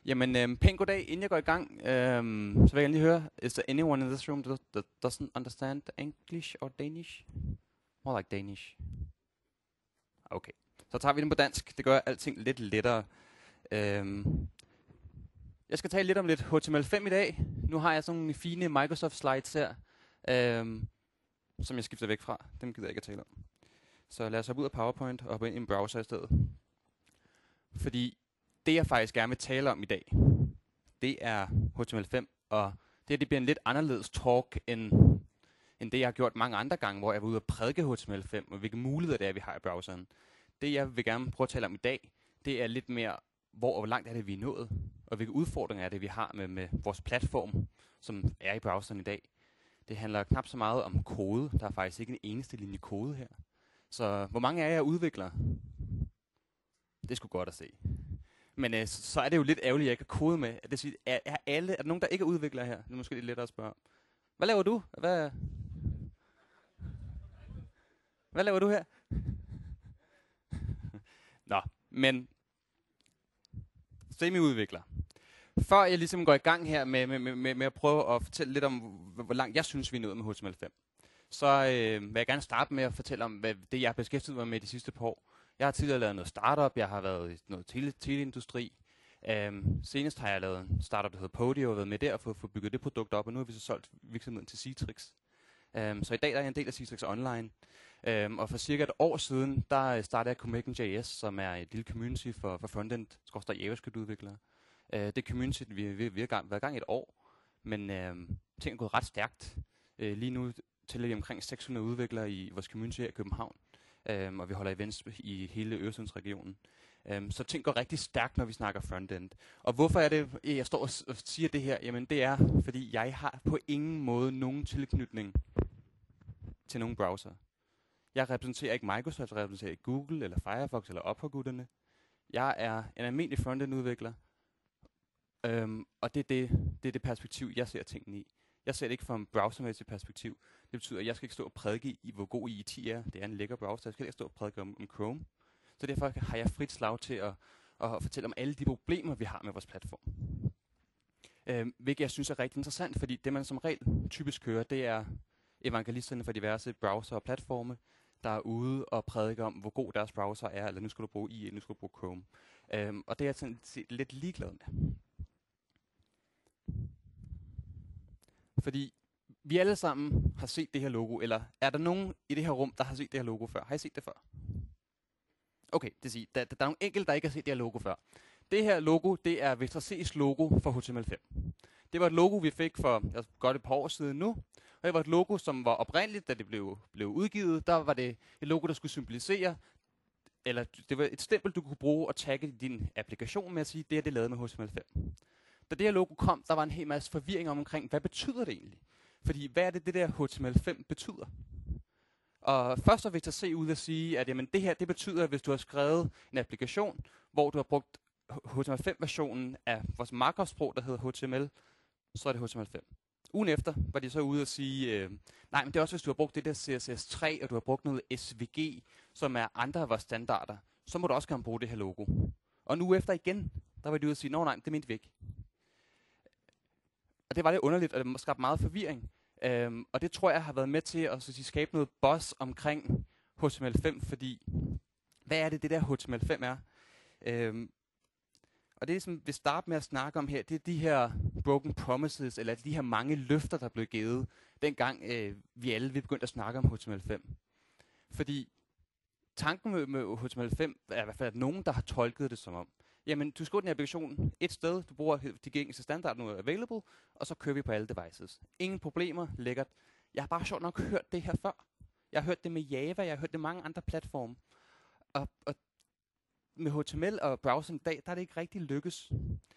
Jamen, pænt goddag. Inden jeg går i gang, så vil jeg gerne lige høre, is there anyone in this room that doesn't understand English or Danish? More like Danish. Okay, så tager vi den på dansk. Det gør alting lidt lettere. Jeg skal tale lidt om lidt HTML5 i dag. Nu har jeg sådan nogle fine Microsoft slides her, som jeg skifter væk fra. Dem gider jeg ikke at tale om. Så lad os hoppe ud af PowerPoint og hoppe ind i en browser i stedet. Fordi det jeg faktisk gerne vil tale om i dag, det er HTML5, og det bliver en lidt anderledes talk end det jeg har gjort mange andre gange, hvor jeg var ude og prædike HTML5, og hvilke muligheder det er, vi har i browseren. Det jeg vil gerne prøve at tale om i dag, det er lidt mere, hvor langt er det, vi er nået, og hvilke udfordringer er det, vi har med vores platform, som er i browseren i dag. Det handler knap så meget om kode. Der er faktisk ikke en eneste linje kode her. Så hvor mange af jer udvikler? Det skulle godt at se. Men så er det jo lidt ærgerligt, at jeg ikke har kode med. Er der nogen, der ikke er udviklere her? Det er måske lidt lettere at spørge. Hvad laver du? Hvad laver du her? Nå, men semi-udvikler. Før jeg ligesom går i gang her med at prøve at fortælle lidt om, hvor langt jeg synes, vi er nået med HTML5, så vil jeg gerne starte med at fortælle om, hvad det jeg har beskæftiget mig med de sidste par år. Jeg har tidligere lavet noget startup, jeg har været i noget teleindustri. Senest har jeg lavet en startup, der hedder Podio, og været med der og fået bygget det produkt op, og nu har vi så solgt virksomheden til Citrix. Så i dag der er jeg en del af Citrix Online. Og for cirka et år siden, der startede jeg Comaken.js, som er et lille community for frontend-JavaScript-udviklere. Det community, vi har været i gang i et år, men ting er gået ret stærkt. Lige nu tæller vi omkring 600 udviklere i vores community her i København, og vi holder events i hele Øresundsregionen. Så ting går rigtig stærkt, når vi snakker frontend. Og hvorfor er det, jeg står og siger det her? Jamen det er, fordi jeg har på ingen måde nogen tilknytning til nogen browser. Jeg repræsenterer ikke Microsoft, jeg repræsenterer ikke Google, eller Firefox, eller Opera-gutterne. Jeg er en almindelig frontend-udvikler, og det er det perspektiv, jeg ser tingene i. Jeg ser det ikke fra en browsermæssigt perspektiv. Det betyder, at jeg skal ikke stå og prædike i, hvor god IT er. Det er en lækker browser. Jeg skal ikke stå og prædike om Chrome. Så derfor har jeg frit slag til at fortælle om alle de problemer, vi har med vores platform. Hvilket jeg synes er rigtig interessant, fordi det man som regel typisk hører, det er evangelisterne for diverse browser og platforme, der er ude og prædike om, hvor god deres browser er, eller nu skal du bruge IE, nu skal du bruge Chrome. Og det er jeg sådan set lidt ligeglad med. Fordi vi alle sammen har set det her logo, eller er der nogen i det her rum, der har set det her logo før? Har I set det før? Okay, det siger, der er nogle enkelte, der ikke har set det her logo før. Det her logo, det er Vector C's logo for HTML5. Det var et logo, vi fik for godt et par år siden nu. Og det var et logo, som var oprindeligt, da det blev udgivet. Der var det et logo, der skulle symbolisere, eller det var et stempel, du kunne bruge og tagge din applikation med at sige, det er det lavet med HTML5. Da det her logo kom, der var en hel masse forvirring omkring, hvad betyder det egentlig? Fordi hvad er det der HTML5 betyder? Og først er Vector C ude at sige, at jamen, det her det betyder, at hvis du har skrevet en applikation, hvor du har brugt HTML5-versionen af vores markup-sprog, der hedder HTML, så er det HTML5. Ugen efter var de så ude at sige, nej, men det er også, hvis du har brugt det der CSS3, og du har brugt noget SVG, som er andre af vores standarder, så må du også gerne bruge det her logo. Og en uge efter igen, der var de ude at sige, nej, det mente vi ikke. Og det var lidt underligt, og det skabte meget forvirring. Og det tror jeg har været med til at skabe noget buzz omkring HTML5, fordi hvad er det der HTML5 er? Og det, som vi starter med at snakke om her, det er de her broken promises, eller de her mange løfter, der blev givet, dengang vi begyndte at snakke om HTML5. Fordi tanken med HTML5 er i hvert fald, at nogen, der har tolket det som om, jamen, du skriver den applikation et sted, du bruger de gængse standard, nu er available, og så kører vi på alle devices. Ingen problemer, lækkert. Jeg har bare sjovt nok hørt det her før. Jeg har hørt det med Java, jeg har hørt det med mange andre platforme. Og med HTML og browseren i dag, der er det ikke rigtig lykkes.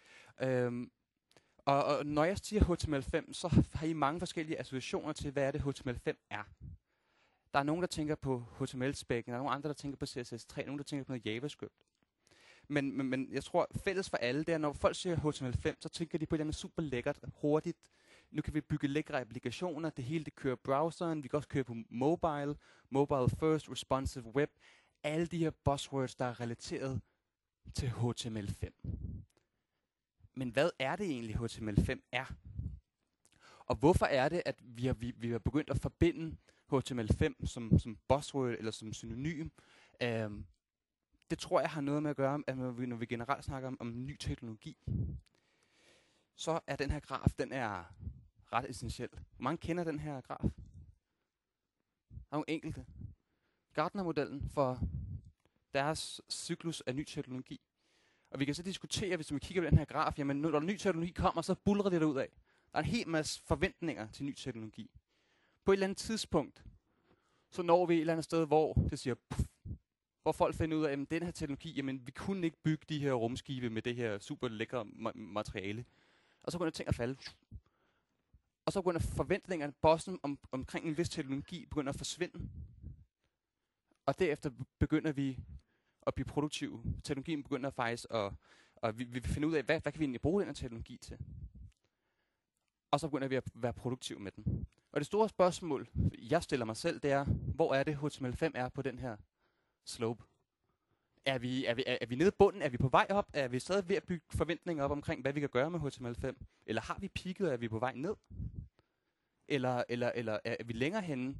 Og når jeg siger HTML5, så har I mange forskellige associationer til, hvad er det HTML5 er. Der er nogen, der tænker på HTML-spækken, der er nogle andre, der tænker på CSS3, nogen, der tænker på noget JavaScript. Men jeg tror, fælles for alle, det er, når folk siger HTML5, så tænker de på det super lækkert, hurtigt. Nu kan vi bygge lækre applikationer, det hele det kører browseren, vi kan også køre på mobile first, responsive web. Alle de her buzzwords, der er relateret til HTML5. Men hvad er det egentlig, HTML5 er? Og hvorfor er det, at vi har begyndt at forbinde HTML5 som buzzword eller som synonym? Det tror jeg har noget med at gøre, at når vi generelt snakker om ny teknologi, så er den her graf, den er ret essentiel. Hvor mange kender den her graf? Der er nogle enkelte. Gartner-modellen for deres cyklus af ny teknologi. Og vi kan så diskutere, hvis vi kigger på den her graf, jamen når ny teknologi kommer, så buldrer det derudad. Der er en hel masse forventninger til ny teknologi. På et eller andet tidspunkt, så når vi et eller andet sted, hvor det siger, puff, hvor folk finder ud af, at den her teknologi, jamen vi kunne ikke bygge de her rumskibe med det her super lækre materiale. Og så begynder ting at falde. Og så begynder forventningerne, bossen omkring en vis teknologi, begynder at forsvinde. Og derefter begynder vi at blive produktive. Teknologien begynder faktisk at vi finder ud af, hvad kan vi egentlig bruge den her teknologi til. Og så begynder vi at være produktive med den. Og det store spørgsmål, jeg stiller mig selv, det er, hvor er det HTML5 er på den her slope? Er vi nede i bunden? Er vi på vej op? Er vi stadig ved at bygge forventninger op omkring, hvad vi kan gøre med HTML5? Eller har vi peaket, og er vi på vej ned? Eller er vi længere henne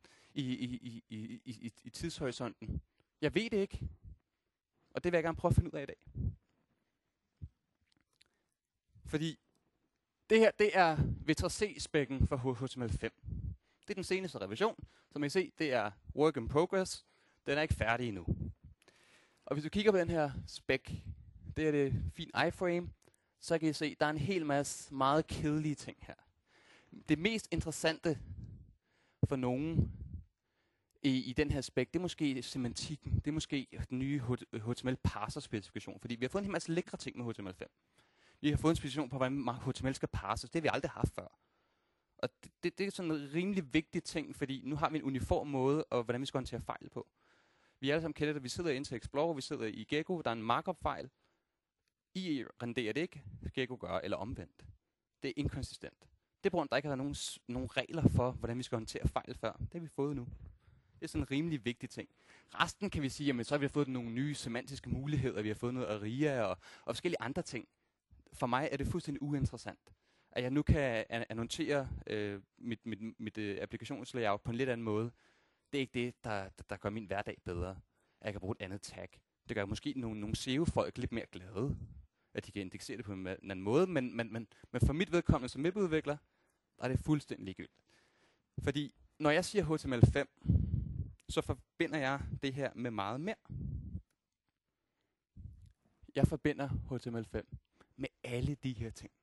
i tidshorisonten? Jeg ved det ikke. Og det vil jeg gerne prøve at finde ud af i dag. Fordi det her, det er V3C-spækken for HTML5. Det er den seneste revision. Som I kan se, det er work in progress. Den er ikke færdig endnu. Og hvis du kigger på den her spæk, det er det fint iframe, så kan I se, der er en hel masse meget kedelige ting her. Det mest interessante for nogen i den her spæk, det er måske semantikken. Det er måske den nye HTML-parser-specifikation. Fordi vi har fået en hel masse lækre ting med HTML5. Vi har fået en specifikation på, hvordan HTML skal parses. Det har vi aldrig haft før. Og det er sådan en rimelig vigtig ting, fordi nu har vi en uniform måde, og hvordan vi skal håndtere fejl på. Vi alle sammen kender det. Vi sidder i Internet Explorer, vi sidder i Gecko, der er en markup-fejl. I renderer det ikke, Gecko gør, eller omvendt. Det er inkonsistent. Det er på grund, der ikke har nogen regler for, hvordan vi skal håndtere fejl før. Det har vi fået nu. Det er sådan en rimelig vigtig ting. Resten kan vi sige, jamen så har vi fået nogle nye semantiske muligheder, vi har fået noget ARIA og forskellige andre ting. For mig er det fuldstændig uinteressant, at jeg nu kan annotere mit applikationslayout på en lidt anden måde. Det er ikke det, der gør min hverdag bedre. At jeg kan bruge et andet tag. Det gør måske nogle SEO-folk lidt mere glade, at de kan indeksere det på en anden måde. Men for mit vedkommende som webudvikler, der er det fuldstændig ligegyldigt. Fordi når jeg siger HTML5, så forbinder jeg det her med meget mere. Jeg forbinder HTML5 med alle de her ting.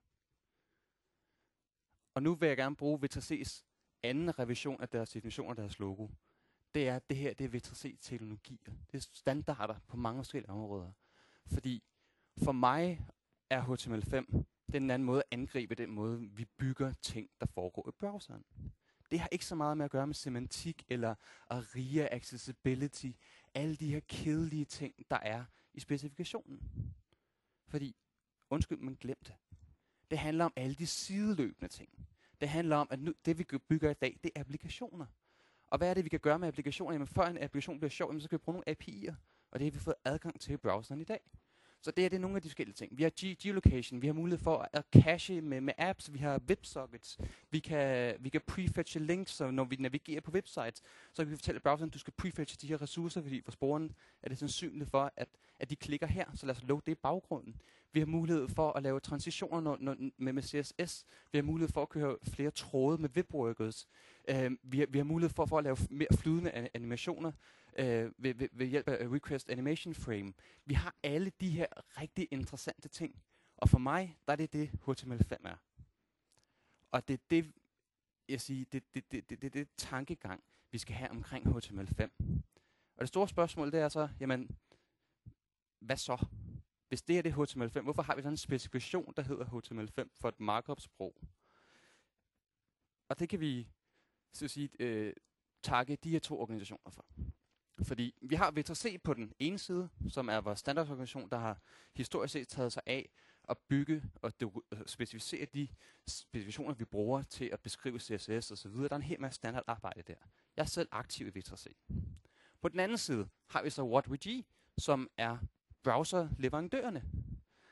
Og nu vil jeg gerne bruge V3C's anden revision af deres definition af deres logo. Det er, at det her det er V3C-teknologier. Det er standarder på mange forskellige områder. Fordi for mig er HTML5 den anden måde at angribe den måde, vi bygger ting, der foregår i browseren. Det har ikke så meget med at gøre med semantik eller ARIA, accessibility, alle de her kedelige ting, der er i specifikationen. Fordi, undskyld, men glem det. Det handler om alle de sideløbende ting. Det handler om, at nu, det vi bygger i dag, det er applikationer. Og hvad er det, vi kan gøre med applikationer? Jamen, før en applikation bliver sjov, så kan vi bruge nogle API'er. Og det har vi fået adgang til i browseren i dag. Så det er nogle af de forskellige ting. Vi har geolocation, vi har mulighed for at cache med apps, vi har WebSockets, vi kan prefetche links, så når vi navigerer på websites, så kan vi fortælle browseren, at du skal prefetche de her ressourcer, fordi for brugeren er det sandsynligt for, at de klikker her, så lad os load det i baggrunden. Vi har mulighed for at lave transitioner med CSS, vi har mulighed for at køre flere tråde med webworkers, vi har mulighed for at lave mere flydende animationer, ved hjælp af Request Animation Frame. Vi har alle de her rigtig interessante ting. Og for mig, der er det HTML5 er. Og det er det, jeg siger, det er det tankegang, vi skal have omkring HTML5. Og det store spørgsmål, det er så, jamen, hvad så? Hvis det er det HTML5, hvorfor har vi sådan en specifikation, der hedder HTML5 for et markup-sprog? Og det kan vi så sige, takke de her to organisationer for. Fordi vi har V3C på den ene side, som er vores standardorganisation, der har historisk set taget sig af at bygge og specificere de specifikationer, vi bruger til at beskrive CSS osv. Der er en hel masse standardarbejde der. Jeg er selv aktiv i V3C. På den anden side har vi så WhatWG, som er browserleverandørerne.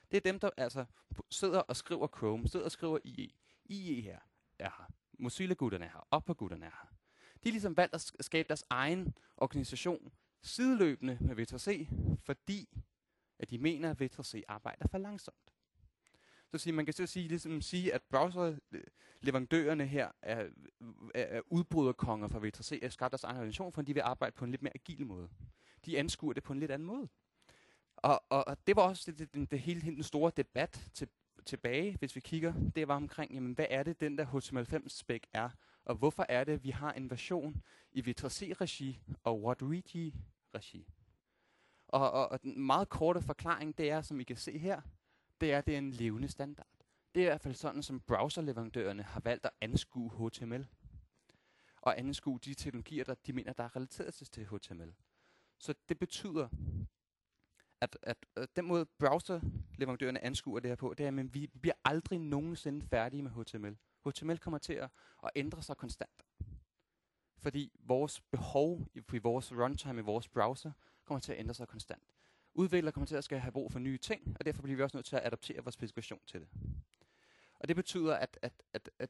Det er dem, der altså sidder og skriver Chrome, sidder og skriver IE. IE her er her. Mozilla-gutterne er her. Opera-gutterne er her. De har ligesom valgt at skabe deres egen organisation sideløbende med V3C, fordi at de mener, at V3C arbejder for langsomt. Så man kan ligesom sige, at browserleverandørerne her er udbryderkonger fra V3C og skabt deres egen organisation, for de vil arbejde på en lidt mere agil måde. De anskuer det på en lidt anden måde. Og det var også det hele den store debat tilbage, hvis vi kigger. Det var omkring, jamen, hvad er det, den der HTML5-spec er, og hvorfor er det, at vi har en version i V3C-regi og WhatRegi-regi. Og den meget korte forklaring, det er, som I kan se her, det er en levende standard. Det er i hvert fald sådan, som browserleverandørerne har valgt at anskue HTML. Og anskue de teknologier, der de mener, der er relateret til HTML. Så det betyder, at den måde browserleverandørerne anskuer det her på, det er, at vi bliver aldrig nogensinde færdige med HTML. HTML kommer til at ændre sig konstant. Fordi vores behov i vores runtime i vores browser kommer til at ændre sig konstant. Udviklere kommer til at skal have brug for nye ting, og derfor bliver vi også nødt til at adaptere vores specifikation til det. Og det betyder, at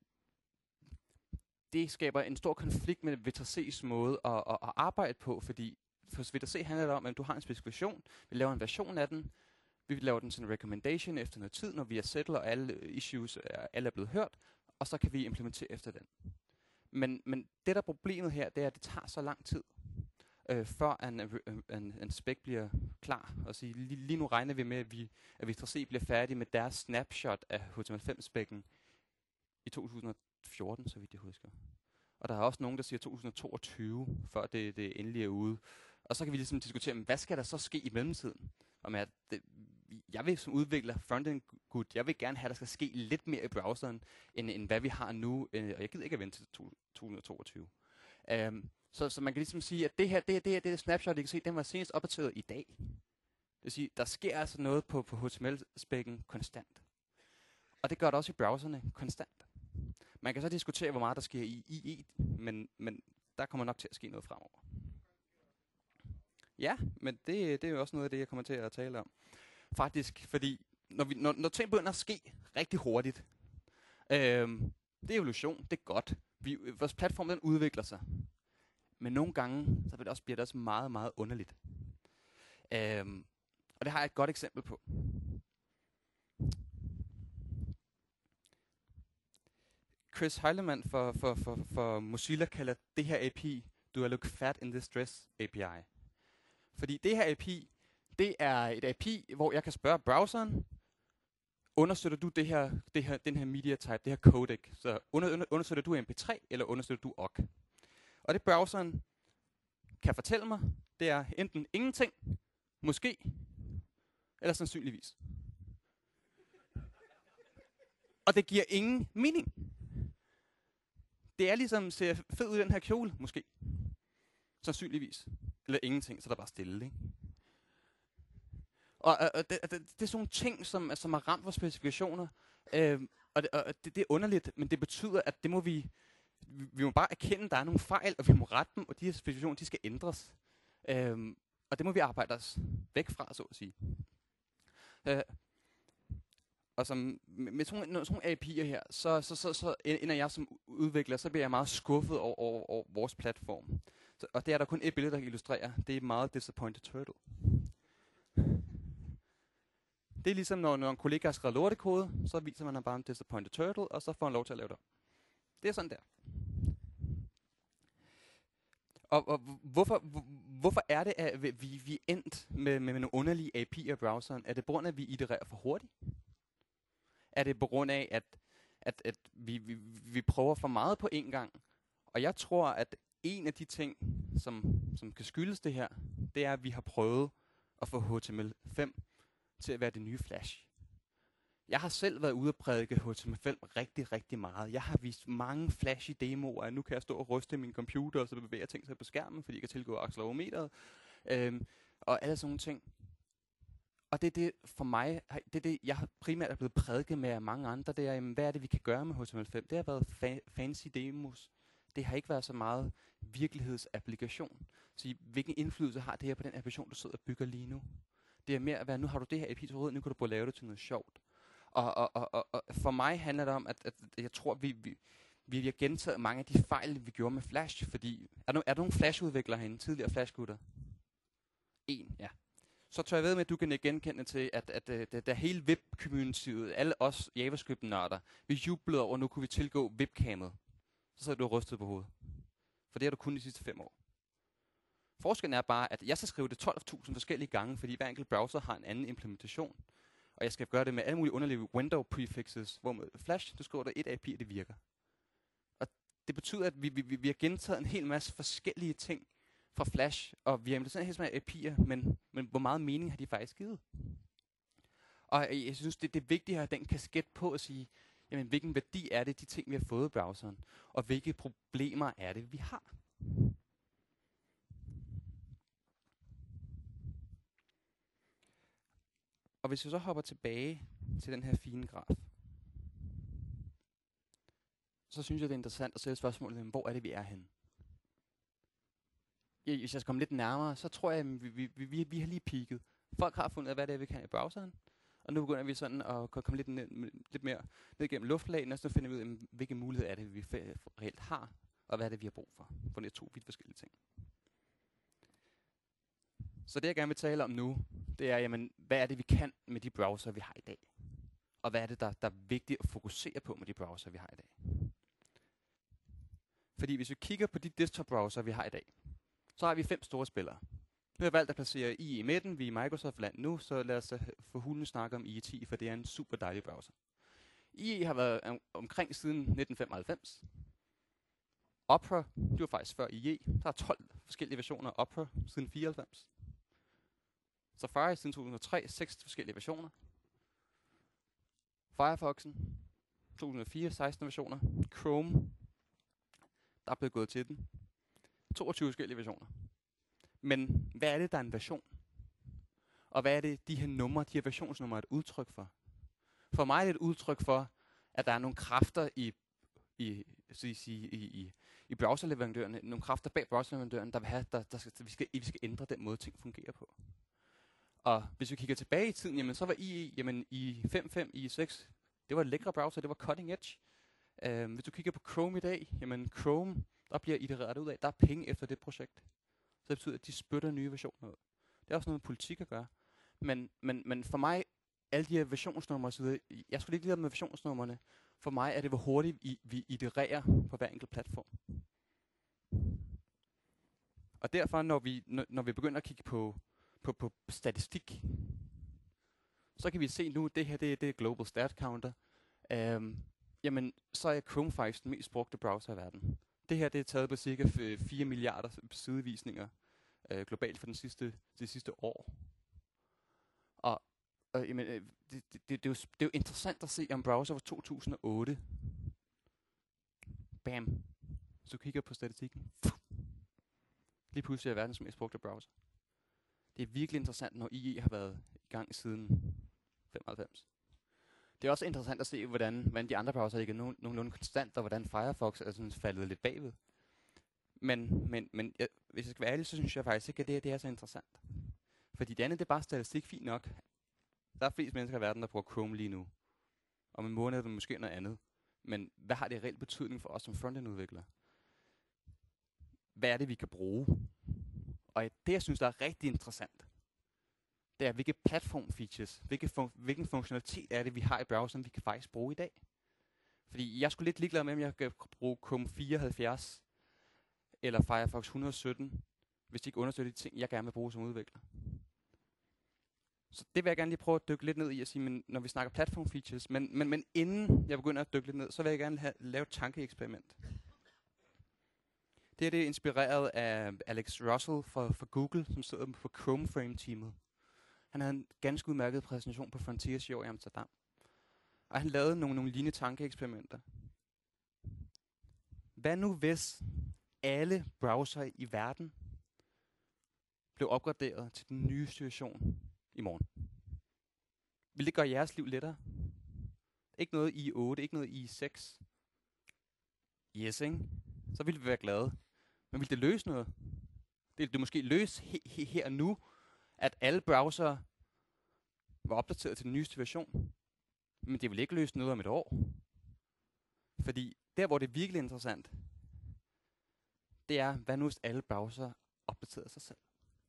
det skaber en stor konflikt med V3C's måde at arbejde på, fordi for V3C handler det om, at du har en specifikation, vi laver en version af den, vi laver den til en recommendation efter noget tid, når vi er settled og alle issues alle er blevet hørt, og så kan vi implementere efter den. Men det der problemet her, det er, at det tager så lang tid, før en spec bliver klar. Og sige, lige nu regner vi med, at V3C bliver færdig med deres snapshot af HTML5-spækken i 2014, så vidt jeg husker. Og der er også nogen, der siger 2022, før det endelig er ude. Og så kan vi ligesom diskutere, hvad skal der så ske i mellemtiden? Jeg vil som udvikler frontend good, jeg vil gerne have, at der skal ske lidt mere i browseren, end hvad vi har nu. Og jeg gider ikke at vente til 2022. Så man kan ligesom sige, at det snapshot, I kan se, den var senest opdateret i dag. Det vil sige, der sker altså noget på HTML-spækken konstant. Og det gør det også i browserne konstant. Man kan så diskutere, hvor meget der sker i IE, men der kommer nok til at ske noget fremover. Ja, men det er jo også noget af det, jeg kommer til at tale om. Faktisk, fordi når ting begynder at ske rigtig hurtigt, det er evolution, det er godt. Vores platform, den udvikler sig. Men nogle gange, så bliver det også meget, meget underligt. Og det har jeg et godt eksempel på. Chris Heilemann for Mozilla kalder det her API, do I look fat in this dress API. Fordi det her API, det er et API, hvor jeg kan spørge browseren, understøtter du den her media type, det her codec? Så understøtter du MP3, eller understøtter du OGG? Og det browseren kan fortælle mig, det er enten ingenting, måske, eller sandsynligvis. Og det giver ingen mening. Det er ligesom, ser fed ud i den her kjole, måske. Sandsynligvis. Eller ingenting, så der er bare stille, ikke? Og det er sådan nogle ting, som har ramt vores specifikationer. Og det er underligt, men det betyder, at det må vi må bare erkende, at der er nogle fejl, og vi må rette dem, og de her specifikationer, de skal ændres. Og det må vi arbejde os væk fra, så at sige. Og som med sådan nogle API'er her, så ender jeg som udvikler, så bliver jeg meget skuffet over vores platform. Og det er der kun et billede, der kan illustrere. Det er meget Disappointed Turtle. Det er ligesom, når en kollega har skrevet lortekode, så viser man bare en Disappointed Turtle, og så får man lov til at lave det. Det er sådan der. Og hvorfor er det, at vi er endt med nogle underlige API'er i browseren? Er det på grund af, at vi itererer for hurtigt? Er det på grund af, at vi prøver for meget på én gang? Og jeg tror, at en af de ting, som kan skyldes det her, det er, at vi har prøvet at få HTML5 til at være det nye Flash. Jeg har selv været ude og prædike HTML5 rigtig, rigtig meget. Jeg har vist mange flashy demoer, nu kan jeg stå og ryste min computer, og så bevæger ting sig på skærmen, fordi jeg kan tilgå accelerometeret, og alle sådan nogle ting. Og det er det for mig, det er det, jeg primært er blevet prædiket med af mange andre, det er, jamen, hvad er det, vi kan gøre med HTML5? Det har været fancy demos. Det har ikke været så meget virkelighedsapplikation. Så hvilken indflydelse har det her på den applikation, du sidder og bygger lige nu? Det er mere at være, nu har du det her API til rådighed, nu kan du prøve at lave det til noget sjovt. Og for mig handler det om, at jeg tror, vi har gentaget mange af de fejl, vi gjorde med Flash, fordi... Er der nogle Flash-udviklere herinde, tidligere Flash-gutter? En, ja. Så tør jeg ved med, at du kan genkende til, at der hele web-communityet, alle os JavaScript-nørder, vi jublede over, at nu kunne vi tilgå webcamet. Så sad du rystet på hovedet. For det har du kun de sidste 5 år. Forskellen er bare, at jeg skal skrive det 12.000 forskellige gange, fordi hver enkelt browser har en anden implementation. Og jeg skal gøre det med alle mulige underlige window prefixes, hvor med Flash, du skriver der et API, og det virker. Og det betyder, at vi har gentaget en hel masse forskellige ting fra Flash, og vi har implementeret en hel masse API'er, men hvor meget mening har de faktisk givet? Og jeg synes, det er vigtigt at have den kasket på at sige, jamen, hvilken værdi er det, de ting, vi har fået i browseren, og hvilke problemer er det, vi har? Og hvis vi så hopper tilbage til den her fine graf, så synes jeg, det er interessant at stille spørgsmålet, hvor er det, vi er henne? Hvis jeg skal komme lidt nærmere, så tror jeg, at vi har lige peaked. Folk har fundet ud af, hvad det er, vi kan i browseren. Og nu begynder vi sådan at komme lidt mere ned gennem luftlagene, og så finder vi ud af, hvilke muligheder er det, vi reelt har, og hvad er det, vi har brug for. For det er 2 vidt forskellige ting. Så det, jeg gerne vil tale om nu, det er, jamen, hvad er det, vi kan med de browser, vi har i dag? Og hvad er det, der er vigtigt at fokusere på med de browser, vi har i dag? Fordi hvis vi kigger på de desktop-browser, vi har i dag, så har vi 5 store spillere. Nu har jeg valgt at placere IE i midten, vi er i Microsoft-land nu, så lad os få hulen snakke om IE10, for det er en super dejlig browser. IE har været omkring siden 1995. Opera, det var faktisk før IE. Der er 12 forskellige versioner af Opera siden 94. Safari siden 2003, 6 forskellige versioner. Firefoxen, 2004, 16 versioner. Chrome, der er blevet gået til den. 22 forskellige versioner. Men hvad er det, der er en version? Og hvad er det, de her versionsnumre er et udtryk for? For mig er det et udtryk for, at der er nogle kræfter i browserleverandørerne, nogle kræfter bag browserleverandøren, der vil have, vi skal ændre den måde, ting fungerer på. Og hvis vi kigger tilbage i tiden, jamen, så var i 5.5, i 6, det var et lækre browser, det var cutting edge. Hvis du kigger på Chrome i dag, jamen Chrome, der bliver itereret ud af, der er penge efter det projekt. Så det betyder, at de spytter nye versioner ud. Det er også noget med politik at gøre. Men for mig, alle de her versionsnumre osv., jeg skulle ikke lide med versionsnumrene. For mig er det, hvor hurtigt vi itererer på hver enkelt platform. Og derfor, når vi begynder at kigge på statistik, så kan vi se nu, det her det er Global Stat Counter. Jamen, så er Chrome faktisk den mest brugte browser i verden. Det her det er taget på cirka 4 milliarder sidevisninger globalt for det sidste år. Og jamen, det er jo interessant at se om browser fra 2008. Bam. Så du kigger på statistikken. Lige pludselig er verdens mest brugte browser. Det er virkelig interessant, når IE har været i gang siden 95. Det er også interessant at se, hvordan de andre browser ikke er nogenlunde konstant, og hvordan Firefox er sådan faldet lidt bagved. Men hvis jeg skal være ærlig, så synes jeg faktisk ikke, at det er så interessant. Fordi det andet, det er bare statistik fint nok. Der er flest mennesker i verden, der bruger Chrome lige nu. Om en måned er det måske noget andet. Men hvad har det reelt betydning for os som frontend-udviklere? Hvad er det, vi kan bruge? Og det, jeg synes, der er rigtig interessant, det er, hvilke platform-features, hvilken funktionalitet er det, vi har i browseren, vi kan faktisk bruge i dag. Fordi jeg skulle lidt ligeglad med, om jeg kan bruge Chrome 74 eller Firefox 117, hvis de ikke understøtter de ting, jeg gerne vil bruge som udvikler. Så det vil jeg gerne lige prøve at dykke lidt ned i og sige, men når vi snakker platform features, men inden jeg begynder at dykke lidt ned, så vil jeg gerne lave et tankeeksperiment. Det er inspireret af Alex Russell fra Google, som sidder på Chrome Frame-teamet. Han havde en ganske udmærket præsentation på Frontiers i år i Amsterdam. Og han lavede nogle lignende tankeeksperimenter. Hvad nu hvis alle browser i verden blev opgraderet til den nye situation i morgen? Vil det gøre jeres liv lettere? Ikke noget i 8, ikke noget i 6. Yes, ikke? Så ville vi være glade. Men vil det løse noget? Det måske løse her nu, at alle browsere var opdateret til den nyeste version. Men det vil ikke løse noget om et år. Fordi der, hvor det er virkelig interessant, det er, hvad nu hvis alle browser opdaterer sig selv.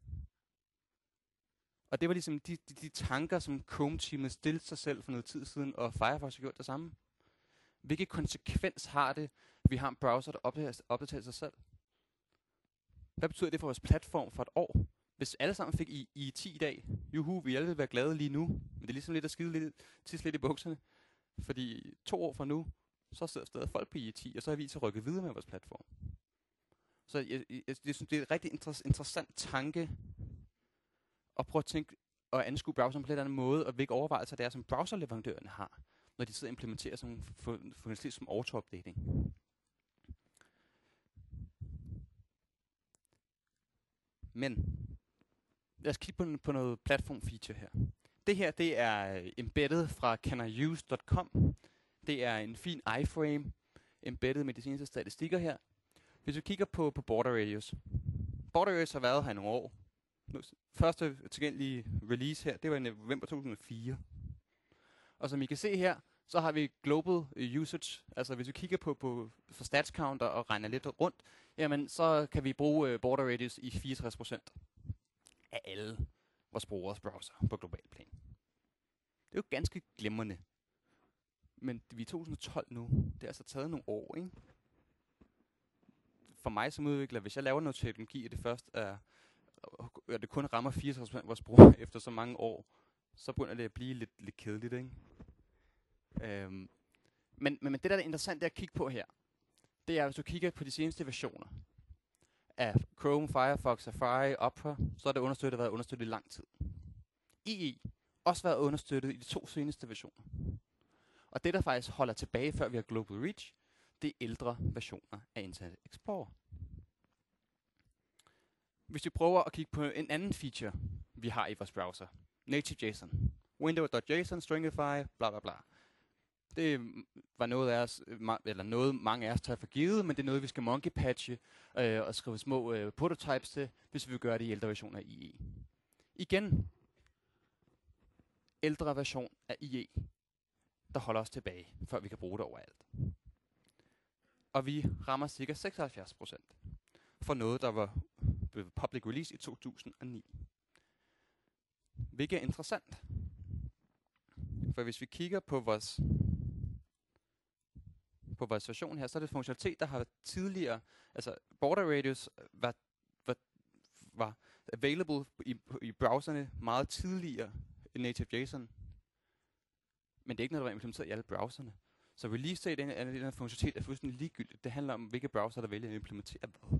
Og det var ligesom de tanker, som Chrome-teamet stillede sig selv for noget tid siden, og Firefox har gjort det samme. Hvilke konsekvens har det, at vi har en browser, der opdaterer sig selv? Hvad betyder det for vores platform for et år? Hvis alle sammen fik i 10 i dag, juhu, vi alle vil være glade lige nu, men det er ligesom lidt at tisse lidt i bukserne. Fordi 2 år fra nu, så sidder stadig folk på i10, og så er vi til at rykke videre med vores platform. Så jeg synes, det er en rigtig interessant tanke at prøve at tænke og anskue browseren på en lidt anden måde, og hvilke overvejelser det er, som browserleverandørerne har, når de sidder og implementerer sådan en funktionalitet som auto-updating. Men lad os kigge på noget platform-feature her. Det her, det er embedded fra caniuse.com. Det er en fin iframe, embedded med de seneste statistikker her. Hvis vi kigger på border radius. Border radius har været her i nogle år. Første tilgængelige release her, det var i november 2004. Og som I kan se her, så har vi global usage. Altså hvis vi kigger på for stats counter og regner lidt rundt, jamen så kan vi bruge border radius i 64% af alle vores brugeres browser på global plan. Det er jo ganske glimrende. Men vi er i 2012 nu. Det har altså taget nogle år, ikke? For mig som udvikler, hvis jeg laver noget teknologi, og det først er, og det kun rammer 64% af vores brugere efter så mange år, så begynder det at blive lidt kedeligt, ikke? Men det, der er interessant, det er at kigge på her, det er, hvis du kigger på de seneste versioner af Chrome, Firefox, Safari, Opera, så har det været understøttet i lang tid. IE også været understøttet i de 2 seneste versioner. Og det, der faktisk holder tilbage, før vi har Global Reach, det er ældre versioner af Internet Explorer. Hvis vi prøver at kigge på en anden feature, vi har i vores browser, Native JSON, Windows.json, Stringify, bla bla bla. Det var noget mange af os tager for givet, men det er noget, vi skal monkey-patche og skrive små prototypes til, hvis vi vil gøre det i ældre versioner af IE. Igen, ældre version af IE, der holder os tilbage, før vi kan bruge det overalt. Og vi rammer ca. 76% for noget, der var public release i 2009. Hvilket er interessant. For hvis vi kigger på vores version her, så er det funktionalitet, der har tidligere, altså border radius var available i browserne meget tidligere i Native JSON. Men det er ikke noget, der var implementeret i alle browserne. Så release date af den her funktionalitet er fuldstændig ligegyldigt. Det handler om, hvilke browser, der vælger at implementere hvad.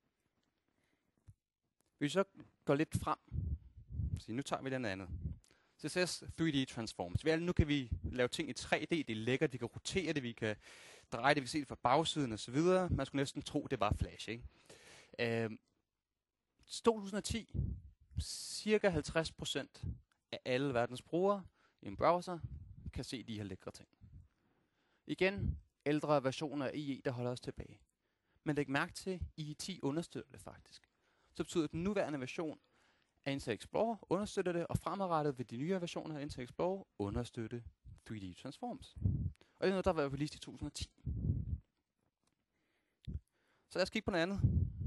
Hvis vi så går lidt frem, så nu tager vi den andet. CSS 3D Transforms. Nu kan vi lave ting i 3D, det er lækkert, vi kan rotere det, vi kan dreje det, vi kan se det fra bagsiden og så videre. Man skulle næsten tro, det var Flash, ikke? 2010, cirka 50% af alle verdens brugere i en browser kan se de her lækre ting. Igen, ældre versioner af IE, der holder os tilbage. Men læg mærke til, IE10 understøtter det faktisk. Så betyder at den nuværende version af Internet Explorer understøtter det, og fremadrettet vil de nye versioner af Internet Explorer understøtte 3D Transforms. Og det er noget, der var released i 2010. Så lad os kigge på noget andet.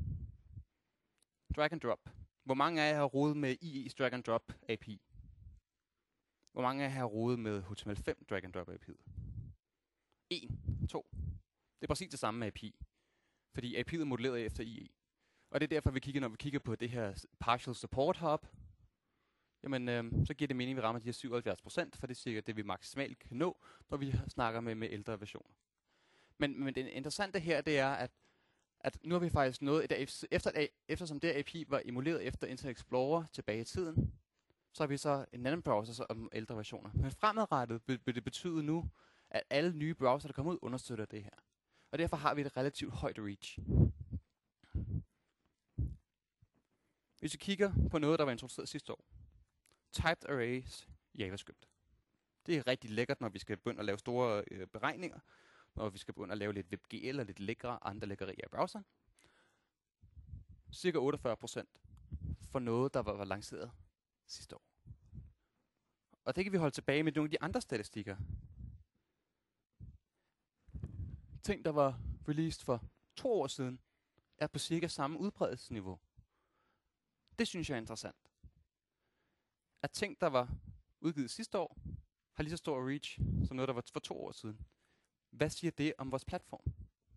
Drag and drop. Hvor mange af jer har rodet med IE's drag and drop API? Hvor mange af jer har rodet med HTML5 drag and drop API? 1, 2. Det er præcis det samme med API. Fordi API'et er modelleret efter IE. Og det er derfor, når vi kigger på det her Partial Support Hub, jamen, så giver det mening, at vi rammer de her 77%, for det er cirka det, vi maksimalt kan nå, når vi snakker med ældre versioner. Men det interessante her, det er, at nu har vi faktisk nået, eftersom det API var emuleret efter Internet Explorer tilbage i tiden, så har vi så en anden browser om ældre versioner. Men fremadrettet vil det betyde nu, at alle nye browser, der kommer ud, understøtter det her. Og derfor har vi et relativt højt reach. Hvis vi kigger på noget, der var introduceret sidste år. Typed Arrays JavaScript. Det er rigtig lækkert, når vi skal begynde at lave store beregninger. Når vi skal begynde at lave lidt WebGL og lidt andre lækkerier i browseren. Cirka 48% for noget, der var lanceret sidste år. Og det kan vi holde tilbage med nogle af de andre statistikker. Ting, der var released for 2 år siden, er på cirka samme udbredelsesniveau. Det synes jeg er interessant. At ting, der var udgivet sidste år, har lige så stor reach som noget, der var for 2 år siden. Hvad siger det om vores platform?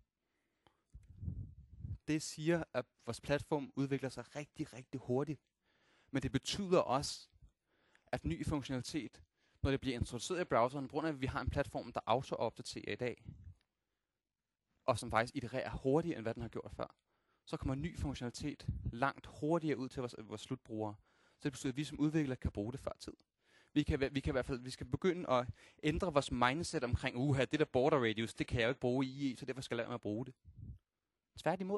Det siger, at vores platform udvikler sig rigtig, rigtig hurtigt. Men det betyder også, at ny funktionalitet, når det bliver introduceret i browseren, på grund af, at vi har en platform, der auto-opdaterer i dag, og som faktisk itererer hurtigere, end hvad den har gjort før, så kommer ny funktionalitet langt hurtigere ud til vores slutbrugere. Så det betyder, at vi som udviklere kan bruge det før tid. Vi skal begynde at ændre vores mindset omkring, det der border radius, det kan jeg jo ikke bruge i, så derfor skal jeg lade mig at bruge det. Tværtimod.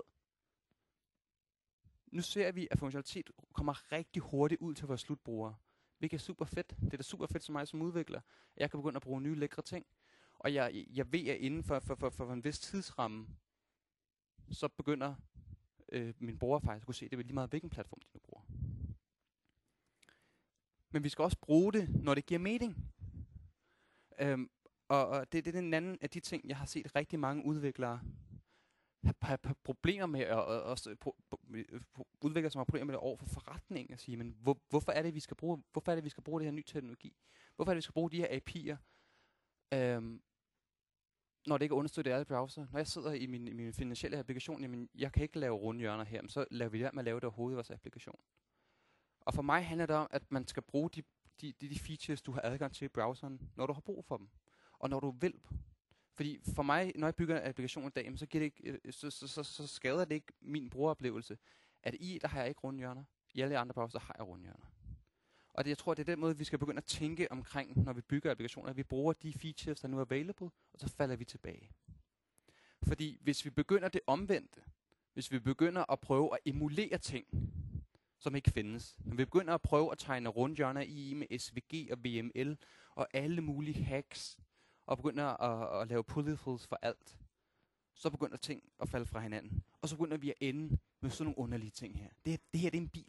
Nu ser vi, at funktionalitet kommer rigtig hurtigt ud til vores slutbrugere. Hvilket er super fedt. Det er da super fedt for mig som udvikler. Jeg kan begynde at bruge nye lækre ting. Og jeg ved, at inden for en vis tidsramme, så begynder min bruger faktisk at kunne se, det er lige meget, hvilken platform de nu bruger. Men vi skal også bruge det, når det giver mening. Og det er den anden af de ting, jeg har set rigtig mange udviklere have problemer med, og også udviklere, som har problemer med det over for forretning, at sige, men hvorfor er det, vi skal bruge det her ny teknologi? Hvorfor er det, vi skal bruge de her API'er, når det ikke er understøttet i alle browser? Når jeg sidder i min finansielle applikation, jamen, jeg kan ikke lave rundhjørner her, men så laver vi det med at lave det overhovedet i vores applikation. Og for mig handler det om, at man skal bruge de features, du har adgang til i browseren, når du har brug for dem, og når du vil. Fordi for mig, når jeg bygger en applikation i dag, så, giver det ikke, så skader det ikke min brugeroplevelse. At der har jeg ikke rundhjørner. I alle andre browser har jeg rundhjørner. Og jeg tror, det er den måde, vi skal begynde at tænke omkring, når vi bygger applikationer. At vi bruger de features, der nu er available, og så falder vi tilbage. Fordi hvis vi begynder det omvendte, hvis vi begynder at prøve at emulere ting, som ikke findes. Når vi begynder at prøve at tegne rundhjørner i med SVG og VML og alle mulige hacks, og begynder at lave pull-throughs for alt, så begynder ting at falde fra hinanden. Og så begynder vi at ende med sådan nogle underlige ting her. Det her, det er en bil.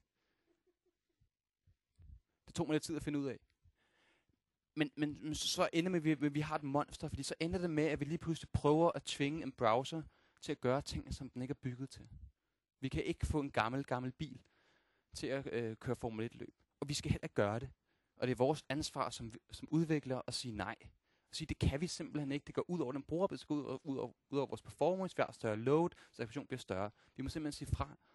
Det tog mig lidt tid at finde ud af. Men så ender med, at vi har et monster, fordi så ender det med, at vi lige pludselig prøver at tvinge en browser til at gøre ting, som den ikke er bygget til. Vi kan ikke få en gammel bil til at køre Formel 1-løb. Og vi skal heller ikke gøre det. Og det er vores ansvar som udviklere at sige nej. At sige, det kan vi simpelthen ikke. Det går ud over den bruger, det går ud over vores performance, vi har større load, så applikationen bliver større. Vi må simpelthen sige fra.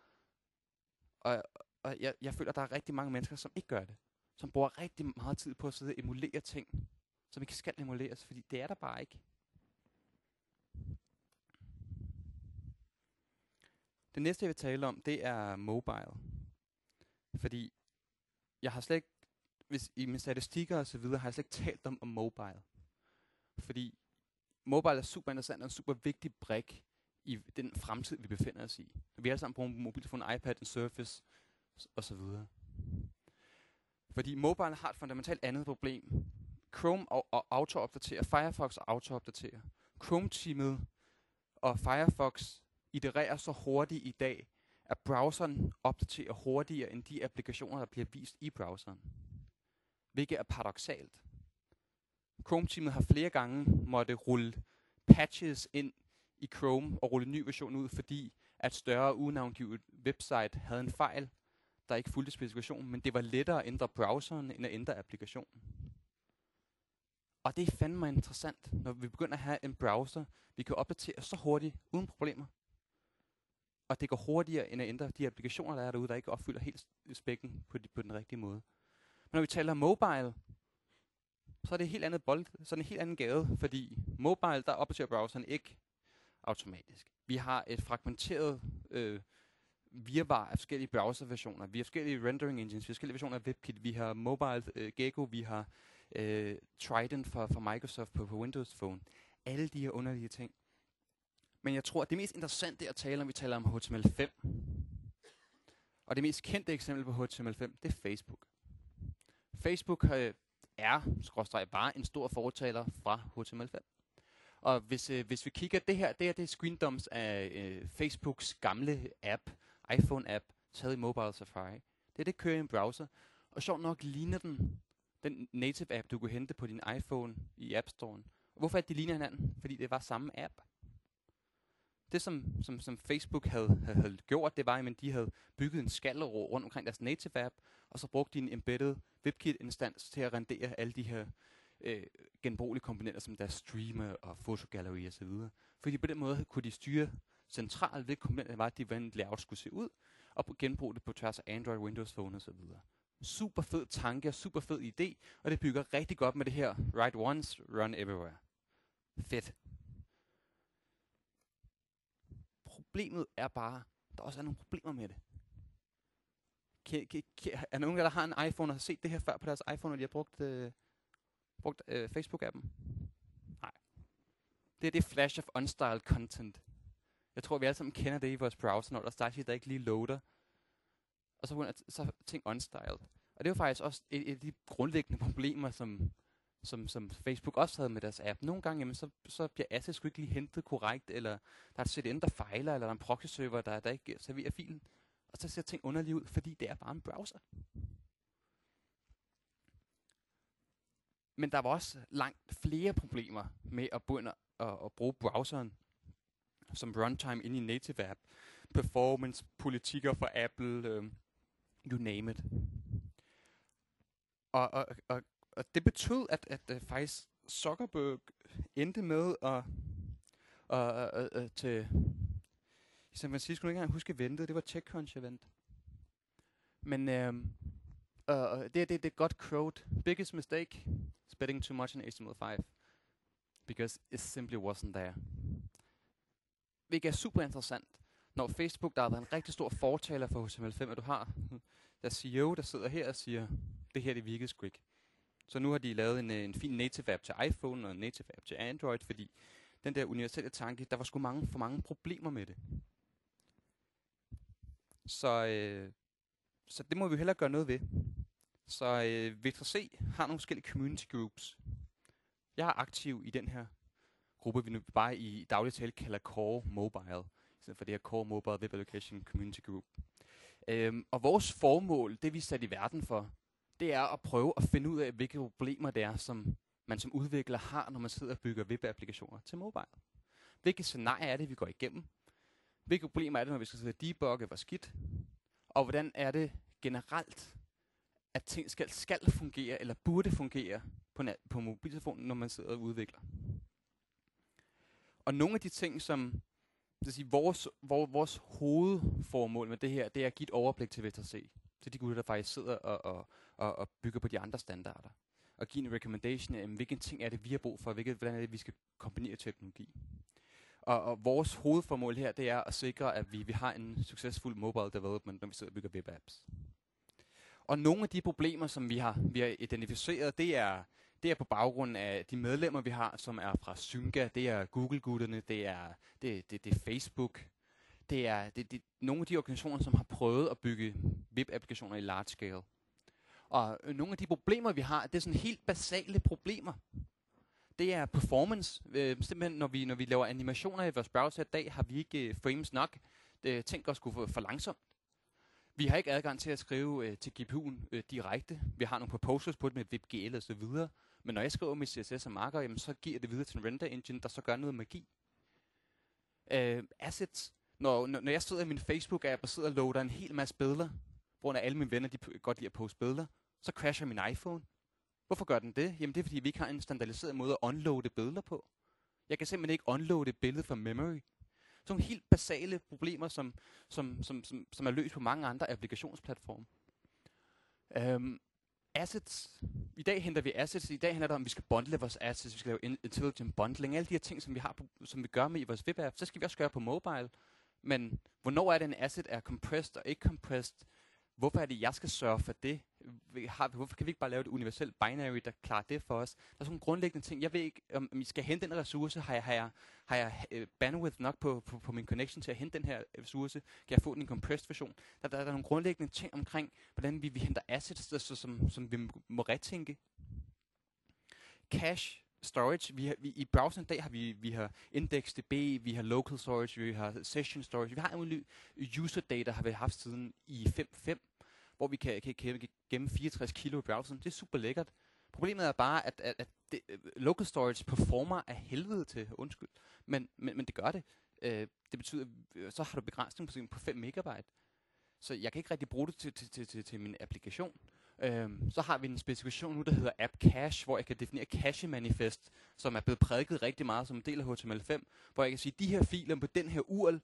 Og jeg føler, at der er rigtig mange mennesker, som ikke gør det. Som bruger rigtig meget tid på at sidde og emulere ting, som ikke skal emuleres, fordi det er der bare ikke. Det næste, jeg vil tale om, det er mobile. Fordi jeg har slet ikke, i mine statistikker og så videre, har jeg slet ikke talt om mobile. Fordi mobile er super interessant og en super vigtig brik i den fremtid, vi befinder os i. Vi alle sammen bruger en mobiltelefon, en iPad, en Surface og så videre. Fordi mobile har et fundamentalt andet problem. Chrome auto-opdaterer, Firefox auto-opdaterer. Chrome-teamet og Firefox itererer så hurtigt i dag, at browseren opdaterer hurtigere end de applikationer, der bliver vist i browseren. Hvilket er paradoksalt. Chrome-teamet har flere gange måtte rulle patches ind i Chrome og rulle en ny version ud, fordi at større unavngivet website havde en fejl, der ikke fulgte specifikationen, men det var lettere at ændre browseren, end at ændre applikationen. Og det er fandme interessant, når vi begynder at have en browser, vi kan opdatere så hurtigt, uden problemer. Og det går hurtigere, end at ændre de applikationer, der er derude, der ikke opfylder helt spækken på den rigtige måde. Men når vi taler mobile, så er det et helt andet så er det en helt anden gade, fordi mobile, der opdaterer browseren ikke automatisk. Vi har et fragmenteret virvar af forskellige browserversioner. Vi har forskellige rendering engines, vi har forskellige versioner af WebKit, vi har Mobile Gecko, vi har Trident for Microsoft på Windows Phone. Alle de her underlige ting. Men jeg tror, at det mest interessante at tale om, vi taler om HTML5. Og det mest kendte eksempel på HTML5, det er Facebook. Facebook er bare en stor fortaler fra HTML5. Og hvis vi kigger, det her det er screendumps af Facebooks gamle app, iPhone-app, taget i Mobile Safari. Det kører i en browser. Og sjovt nok ligner den den native app, du kunne hente på din iPhone i App Store'en. Hvorfor er de ligner hinanden? Fordi det var samme app. Det som Facebook havde gjort, det var, at de havde bygget en skallerå rundt omkring deres native app, og så brugte de en embedded WebKit-instans til at rendere alle de her genbrugelige komponenter, som deres streamer og fotogalleri osv. Fordi på den måde kunne de styre centralt, hvilke komponenter var, de hvordan layout skulle se ud, og genbruge det på tværs af Android, Windows Phone osv. Super fed tanke og super fed idé, og det bygger rigtig godt med det her write once, run everywhere. Fedt. Problemet er bare, der også er nogle problemer med det. Er der nogen, der har en iPhone og har set det her før på deres iPhone, og de har brugt Facebook-appen? Nej. Det er flash of unstyled content. Jeg tror, vi alle sammen kender det i vores browser, når der starter, der ikke lige loader. Og så ting unstyled. Og det er jo faktisk også et af de grundlæggende problemer, som Facebook også havde med deres app. Nogle gange, jamen, så bliver assets ikke lige hentet korrekt, eller der er et CDN, der fejler, eller der er en proxy-server, der ikke serverer filen. Og så ser ting underligt ud, fordi det er bare en browser. Men der var også langt flere problemer med at begynde at bruge browseren som runtime inde i native app. Performance, politikker for Apple, you name it. Og det betød, at faktisk Zuckerberg endte med at til i San Francisco, ikke engang huske eventet, det var TechCrunch event. Men det er godt quote. Biggest mistake, spending too much on HTML5. Because it simply wasn't there. Hvilket er super interessant, når Facebook, der har været en rigtig stor fortaler for HTML5, at du har der CEO, der sidder her og siger, det her det virkede sgu ikke. Så nu har de lavet en fin native app til iPhone og en native app til Android, fordi den der universelle tanke, der var sgu for mange problemer med det. Så det må vi hellere gøre noget ved. Så V3C har nogle forskellige community groups. Jeg er aktiv i den her gruppe, vi nu bare i daglig tale kalder Core Mobile, i stedet for det her Core Mobile Web Application Community Group. Og vores formål, det vi er sat i verden for, det er at prøve at finde ud af, hvilke problemer det er, som man som udvikler har, når man sidder og bygger web-applikationer til mobile. Hvilke scenarier er det, vi går igennem? Hvilke problemer er det, når vi skal sidde og debugge, hvor skidt? Og hvordan er det generelt, at ting skal fungere, eller burde fungere på mobiltelefonen, når man sidder og udvikler? Og nogle af de ting, som det sige, vores hovedformål med det her, det er at give et overblik til V3C. Til de gutter, der faktisk sidder og bygger på de andre standarder. Og give en recommendation af, hvilke ting er det, vi har brug for, hvordan er det, vi skal kombinere teknologi. Og vores hovedformål her, det er at sikre, at vi har en succesfuld mobile development, når vi sidder og bygger webapps. Og nogle af de problemer, som vi har identificeret, det er på baggrund af de medlemmer, vi har, som er fra Zynga, det er Google-gutterne, det er Facebook, det er nogle af de organisationer, som har prøvet at bygge web-applikationer i large scale. Og nogle af de problemer, vi har, det er sådan helt basale problemer. Det er performance. Simpelthen, når vi laver animationer i vores browser i dag, har vi ikke frames nok. Ting går sgu for langsomt. Vi har ikke adgang til at skrive til GPU'en direkte. Vi har nogle proposals på det med WebGL og så videre. Men når jeg skriver med CSS og marker, jamen, så giver det videre til en render engine, der så gør noget magi. Assets. Når jeg sidder i min Facebook-app og sidder og loader en hel masse billeder, hvor alle mine venner de godt lide at poste billeder, så crasher min iPhone. Hvorfor gør den det? Jamen det er, fordi vi ikke har en standardiseret måde at unloade billeder på. Jeg kan simpelthen ikke unloade et billede fra memory. Sådan nogle helt basale problemer, som er løst på mange andre applikationsplatforme. Assets. I dag henter vi assets. I dag handler det om, at vi skal bundle vores assets. Vi skal lave intelligent bundling. Alle de her ting, som vi gør med i vores webapp, så skal vi også gøre på mobile. Men hvornår er det, en asset er compressed og ikke compressed? Hvorfor er det, jeg skal sørge for det? Hvorfor kan vi ikke bare lave et universelt binary, der klarer det for os? Der er sådan nogle grundlæggende ting. Jeg ved ikke, om I skal hente en ressource. Har jeg bandwidth nok på min connection til at hente den her ressource? Kan jeg få den i en compressed version? Der er nogle grundlæggende ting omkring, hvordan vi henter assets, som vi må retænke. Cache storage. I browseren i dag har vi har IndexedDB, vi har local storage, vi har session storage. Vi har en user data, har vi haft siden i 5.5, hvor vi kan gemme 64 kilo i browseren. Det er super lækkert. Problemet er bare, at local storage performer af helvede til, undskyld, men det gør det. Det betyder, så har du begrænsning på 5 megabyte. Så jeg kan ikke rigtig bruge det til min applikation. Så har vi en specifikation nu, der hedder app cache, hvor jeg kan definere cache manifest, som er blevet prædiket rigtig meget som en del af HTML5, hvor jeg kan sige, de her filer på den her URL,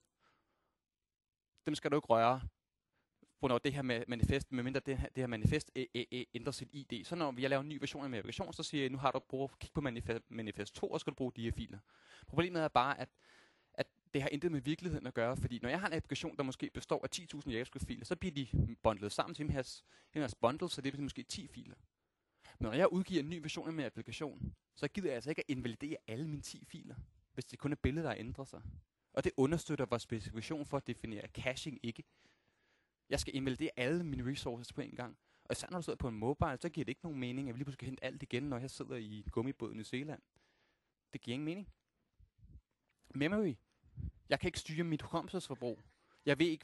dem skal du ikke røre, når det her manifest, medmindre det her manifest ændrer sit ID. Så når jeg laver en ny version af min applikation, så siger jeg, nu har du kig på manifest 2, og skal du bruge de her filer. Problemet er bare, at det har intet med virkeligheden at gøre, fordi når jeg har en applikation, der måske består af 10.000 JavaScript-filer, så bliver de bundlet sammen til en her bundle, så det bliver måske 10 filer. Men når jeg udgiver en ny version af min applikation, så gider jeg altså ikke at invalidere alle mine 10 filer, hvis det kun er billeder, der ændrer sig. Og det understøtter vores specifikation for at definere caching ikke. Jeg skal invalidere alle mine resources på en gang. Og især når du sidder på en mobile, så giver det ikke nogen mening, at vi lige pludselig skal hente alt igen, når jeg sidder i en gummibåd i New Zealand. Det giver ingen mening. Memory. Jeg kan ikke styre mit hukommelsesforbrug. Jeg ved ikke,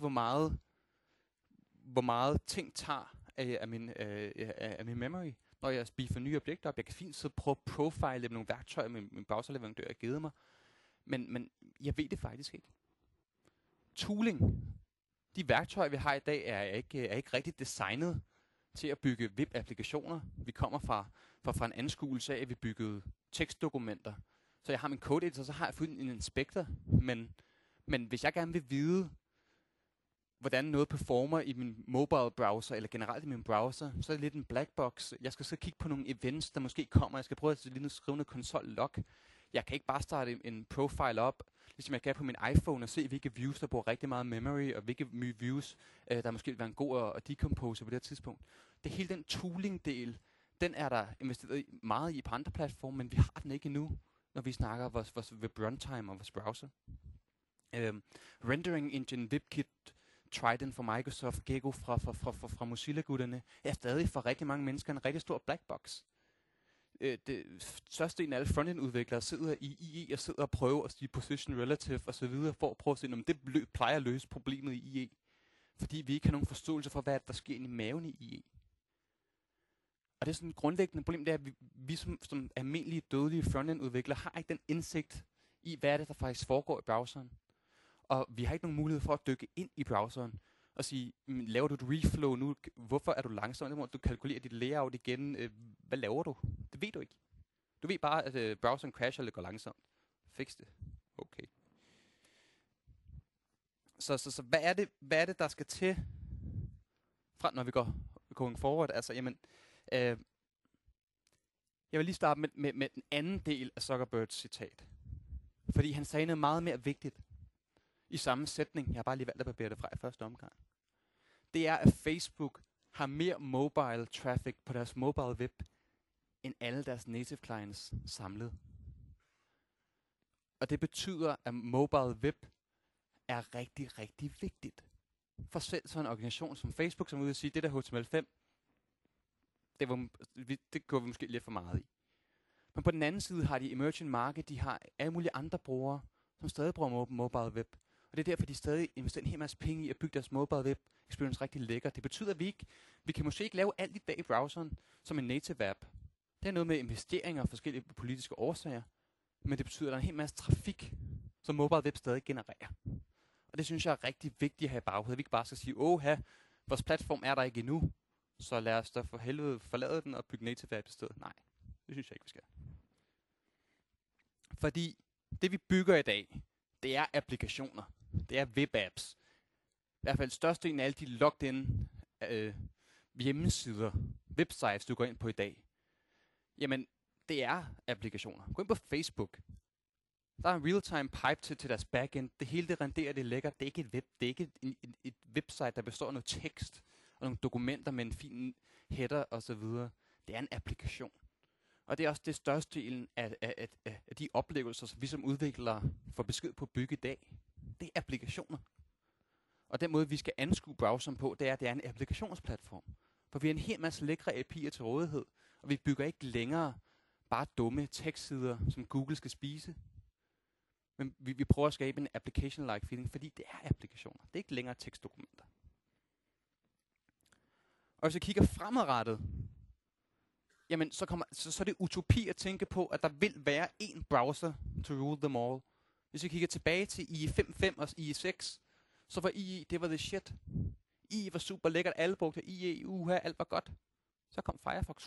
hvor meget ting tager af min memory, når jeg spiffer nye objekter op. Jeg kan fint sidde og profile med nogle værktøjer, min browserleverandør har givet mig. Men jeg ved det faktisk ikke. Tooling. De værktøjer, vi har i dag, er ikke rigtig designet til at bygge web-applikationer. Vi kommer fra en anskuelse af, at vi byggede tekstdokumenter. Så jeg har min code editor, så har jeg fået en inspektor, men hvis jeg gerne vil vide, hvordan noget performer i min mobile browser, eller generelt i min browser, så er det lidt en black box. Jeg skal så kigge på nogle events, der måske kommer. Jeg skal prøve at lige skrive noget console log. Jeg kan ikke bare starte en profile op, ligesom jeg kan på min iPhone, og se, hvilke views, der bruger rigtig meget memory, og hvilke views, der måske vil være en god at decompose på det her tidspunkt. Det hele den tooling-del, den er der investeret meget i på andre platforme, men vi har den ikke endnu, når vi snakker vores web runtime og vores browser. Rendering engine, WebKit, Trident fra Microsoft, Gecko fra Mozilla-gutterne, er stadig for rigtig mange mennesker en rigtig stor black box. Det største af alle frontend-udviklere sidder i IE og sidder og prøver at sige position relative og så videre, for at prøve at se, om det plejer at løse problemet i IE. Fordi vi ikke har nogen forståelse for, hvad der sker inde i maven i IE. Og det er sådan et grundlæggende problem, det er, at vi som almindelige dødelige frontend-udviklere har ikke den indsigt i, hvad er det, der faktisk foregår i browseren. Og vi har ikke nogen mulighed for at dykke ind i browseren og sige, laver du et reflow nu? Hvorfor er du langsom? Du kalkulerer dit layout igen. Hvad laver du? Det ved du ikke. Du ved bare, at browseren crasher eller går langsomt. Fix det. Okay. Så hvad er det, der skal til, fra når vi går going forward? Altså, jamen, jeg vil lige starte med den anden del af Zuckerbergs citat. Fordi han sagde noget meget mere vigtigt i samme sætning. Jeg har bare lige valgt at barbere det fra i første omgang. Det er, at Facebook har mere mobile traffic på deres mobile web, end alle deres native clients samlet. Og det betyder, at mobile web er rigtig, rigtig vigtigt. For selv sådan en organisation som Facebook, som er ude at sige, det der HTML5, det går vi måske lidt for meget i. Men på den anden side har de emerging market, de har alle mulige andre brugere, som stadig bruger mobile web. Og det er derfor, de stadig investerer en hel masse penge i at bygge deres mobile web experience rigtig lækker. Det betyder, at vi kan måske ikke lave alt i dag i browseren som en native app. Det er noget med investeringer og forskellige politiske årsager. Men det betyder, at der er en hel masse trafik, som mobile web stadig genererer. Og det synes jeg er rigtig vigtigt at have i baghovedet. Vi ikke bare skal sige, vores platform er der ikke endnu, så lad os da for helvede forlade den og bygge native app i stedet. Nej, det synes jeg ikke, vi skal. Fordi det vi bygger i dag, det er applikationer. Det er webapps. I hvert fald størstedelen af alle de logged in hjemmesider, websites, du går ind på i dag. Jamen, det er applikationer. Gå ind på Facebook. Der er en real-time pipe til deres backend. Det hele det renderer, det er lækkert. Det er ikke et web. Det er ikke et website, der består af noget tekst og nogle dokumenter med en fin header osv. Det er en applikation. Og det er også det største delen af de oplevelser, som vi som udviklere får besked på at bygge i dag. Det er applikationer. Og den måde, vi skal anskue browseren på, det er en applikationsplatform. For vi har en hel masse lækre API'er til rådighed, og vi bygger ikke længere bare dumme tekstsider, som Google skal spise. Men vi prøver at skabe en application-like feeling, fordi det er applikationer. Det er ikke længere tekstdokumenter. Og hvis jeg kigger fremadrettet, jamen så er det utopi at tænke på, at der vil være én browser to rule them all. Hvis vi kigger tilbage til IE 5.5 og IE 6, så var IE, det var the shit. IE var super lækkert, alle brugte IE, alt var godt. Så kom Firefox.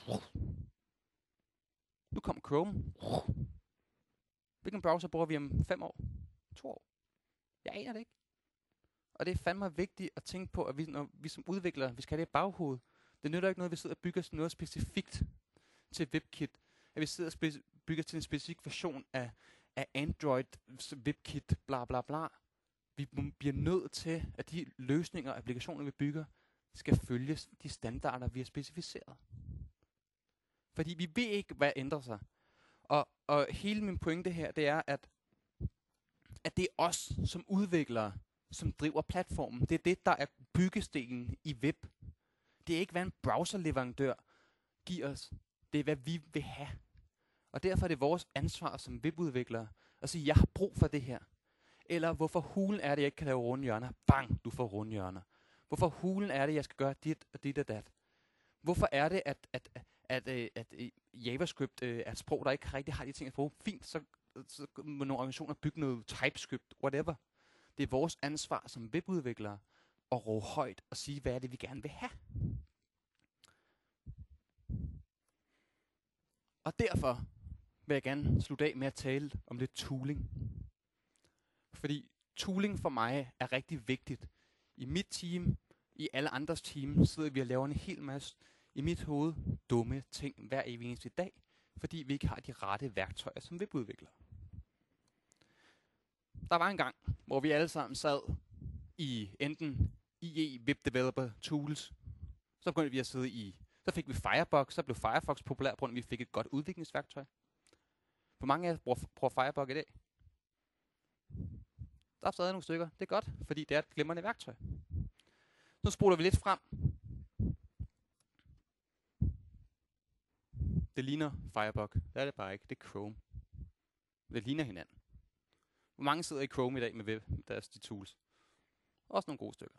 Nu kom Chrome. Hvilken browser bruger vi om 5 år? 2 år? Jeg aner det ikke. Og det er fandme vigtigt at tænke på, at når vi som udviklere, vi skal have det i baghovedet. Det nytter ikke noget, at vi sidder og bygger noget specifikt til WebKit. At vi sidder og bygger til en specifik version af Android, WebKit, bla bla bla. Vi bliver nødt til, at de løsninger og applikationer, vi bygger, skal følge de standarder, vi har specificeret. Fordi vi ved ikke, hvad ændrer sig. Og hele min pointe her, det er, at det er os som udviklere, som driver platformen. Det er det, der er byggestenen i web. Det er ikke, hvad en browserleverandør giver os. Det er, hvad vi vil have. Og derfor er det vores ansvar som webudviklere at sige, jeg har brug for det her. Eller hvorfor hulen er det, jeg ikke kan lave runde hjørner? Bang, du får runde hjørner. Hvorfor hulen er det, jeg skal gøre dit og dit og dat? Hvorfor er det, at JavaScript er et sprog, der ikke rigtig har de ting at bruge? Fint, så må nogle organisationer bygge noget TypeScript, whatever. Det er vores ansvar som webudviklere at råbe højt og sige, hvad er det, vi gerne vil have. Og derfor vil jeg gerne slutte af med at tale om lidt tooling. Fordi tooling for mig er rigtig vigtigt. I mit team, i alle andres team, sidder vi og laver en hel masse, i mit hoved, dumme ting hver evig eneste dag, fordi vi ikke har de rette værktøjer som webudviklere. Der var en gang, hvor vi alle sammen sad i enten IE Web Developer Tools, så begyndte vi at sidde i, så fik vi Firebug, så blev Firefox populær, på grund af, at vi fik et godt udviklingsværktøj. Hvor mange af jer bruger Firebug i dag? Der er stadig nogle stykker. Det er godt, fordi det er et glimrende værktøj. Nu spoler vi lidt frem. Det ligner Firebug. Det er det bare ikke. Det er Chrome. Det ligner hinanden. Hvor mange sidder i Chrome i dag med deres de tools? Også nogle gode stykker.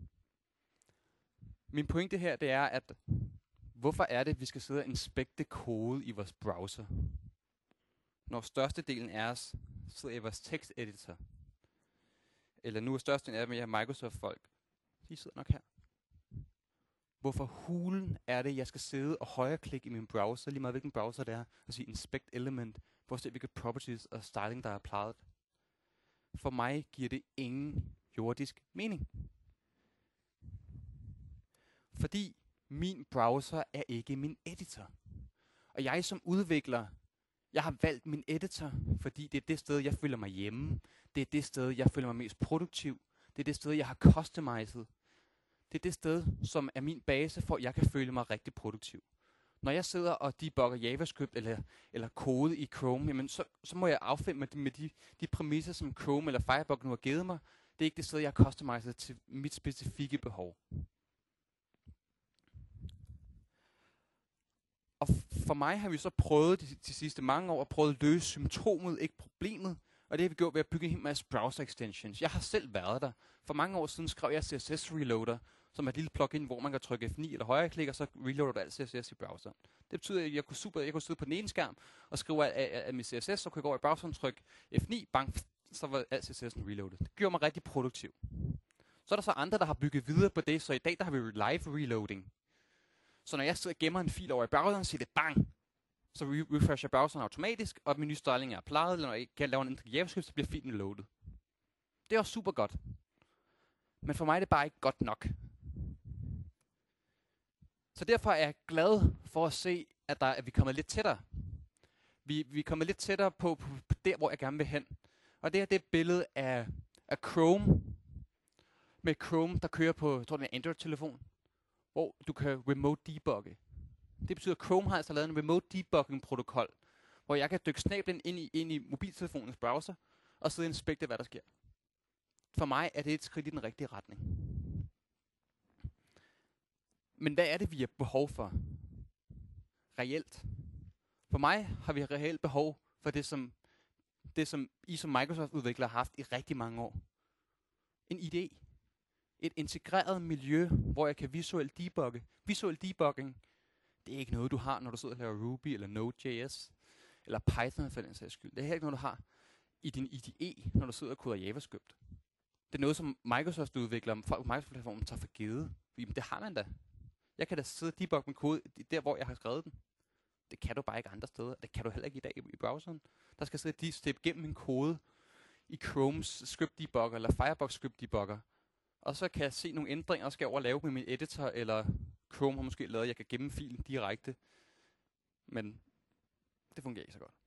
Min pointe her, det er, at hvorfor er det, at vi skal sidde og inspekte kode i vores browser? Når størstedelen af os sidder i vores teksteditor. Eller nu er størstedelen af dem, jeg har Microsoft-folk. De sidder nok her. Hvorfor hulen er det, jeg skal sidde og højreklikke i min browser, lige meget hvilken browser det er, og sige inspect element, for at se hvilke properties og styling, der er applied. For mig giver det ingen jordisk mening. Fordi min browser er ikke min editor. Og jeg som udvikler, jeg har valgt min editor, fordi det er det sted, jeg føler mig hjemme. Det er det sted, jeg føler mig mest produktiv. Det er det sted, jeg har customized. Det er det sted, som er min base, for at jeg kan føle mig rigtig produktiv. Når jeg sidder og debugger JavaScript eller kode i Chrome, jamen så må jeg affinde mig med de præmisser, som Chrome eller Firebug nu har givet mig. Det er ikke det sted, jeg har customized til mit specifikke behov. Og for mig har vi så prøvet de sidste mange år at prøve at løse symptomet, ikke problemet. Og det har vi gjort ved at bygge en hel masse browser extensions. Jeg har selv været der. For mange år siden skrev jeg CSS Reloader, som er et lille plugin, hvor man kan trykke F9 eller højreklik, og så reloader du alt CSS i browseren. Det betyder, at jeg kunne sidde på den ene skærm og skrive af mit CSS, så kunne jeg gå over i browseren, trykke F9, bang, så var alt CSS'en reloadet. Det gjorde mig rigtig produktiv. Så er der så andre, der har bygget videre på det, så i dag der har vi live reloading. Så når jeg sidder og gemmer en fil over i browseren, siger det bang, så refresher browseren automatisk, og min nye styling er applied, eller når jeg kan lave en ændring i JavaScript, så bliver filen loaded. Det er også super godt. Men for mig er det bare ikke godt nok. Så derfor er jeg glad for at se, at vi er kommet lidt tættere. Vi er kommet lidt tættere på der, hvor jeg gerne vil hen. Og det er det billede af Chrome. Med Chrome, der kører på, jeg tror det er en Android-telefon, hvor du kan remote debugge. Det betyder, at Chrome har altså lavet en remote debugging-protokol, hvor jeg kan dykke snablen ind i mobiltelefonens browser, og sidde og inspekte, hvad der sker. For mig er det et skridt i den rigtige retning. Men hvad er det, vi har behov for? Reelt. For mig har vi reelt behov for det, som I som Microsoft-udviklere har haft i rigtig mange år. En idé. Et integreret miljø, hvor jeg kan visuelt debugge. Visuel debugging, Det er ikke noget, du har, når du sidder og laver Ruby eller Node.js, eller Python for den sags skyld. Det er heller ikke noget, du har i din IDE, når du sidder og koder JavaScript. Det er noget, som Microsoft-udviklere, folk på Microsoft-platformen tager for givet. Jamen, det har man da. Jeg kan da sidde og debugge min kode der, hvor jeg har skrevet den. Det kan du bare ikke andre steder. Det kan du heller ikke i dag i browseren. Der skal sidde step igennem min kode i Chromes script debugger eller Firefox script debugger. Og så kan jeg se nogle ændringer, og skal jeg over lave med min editor, eller Chrome har måske lavet, at jeg kan gemme filen direkte. Men det fungerer ikke så godt.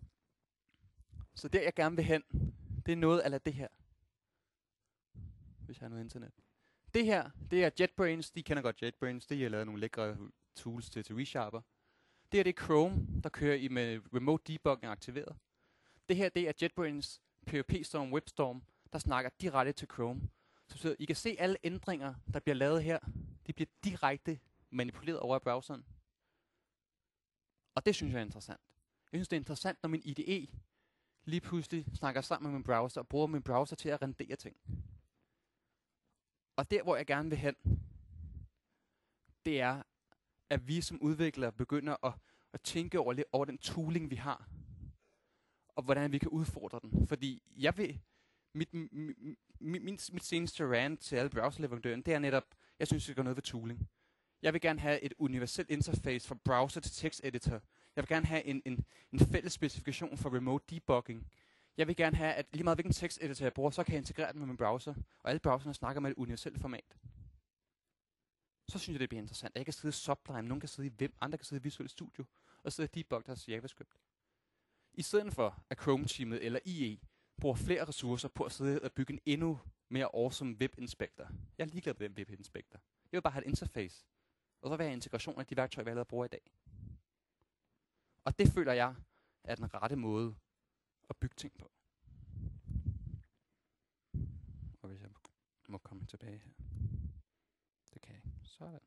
Så det, jeg gerne vil hen, det er noget af det her. Hvis jeg har noget internet. Det her, det er JetBrains. De kender godt JetBrains. Det har lavet nogle lækre tools til ReSharper. Det her, det er Chrome, der kører i med remote debugging aktiveret. Det her, det er JetBrains PHP Storm WebStorm, der snakker direkte til Chrome. Så I kan se alle ændringer, der bliver lavet her. De bliver direkte manipuleret over i browseren. Og det synes jeg er interessant. Jeg synes, det er interessant, når min IDE lige pludselig snakker sammen med min browser og bruger min browser til at rendere ting. Og der, hvor jeg gerne vil hen, det er, at vi som udviklere begynder at tænke over den tooling, vi har. Og hvordan vi kan udfordre den. Fordi jeg vil, mit seneste rant til alle browserleverandørerne, det er netop, jeg synes, det gør noget ved tooling. Jeg vil gerne have et universelt interface fra browser til teksteditor. Jeg vil gerne have en fælles specifikation for remote debugging. Jeg vil gerne have, at lige meget hvilken teksteditor jeg bruger, så kan jeg integrere den med min browser. Og alle browserne snakker med et universelt format. Så synes jeg, det bliver interessant. Jeg kan sidde i Sublime, nogen kan sidde i Vim, andre kan sidde i Visual Studio, og sidde og debugge deres JavaScript. I stedet for, at Chrome-teamet eller IE bruger flere ressourcer på at sidde og bygge en endnu mere awesome web-inspector. Jeg er ligeglad med den web-inspector. Jeg vil bare have et interface. Og så vil jeg have integration af de værktøjer, vi allerede bruger i dag. Og det føler jeg er den rette måde at bygge ting på. Og hvis jeg må komme tilbage her. Det kan jeg ikke. Sådan.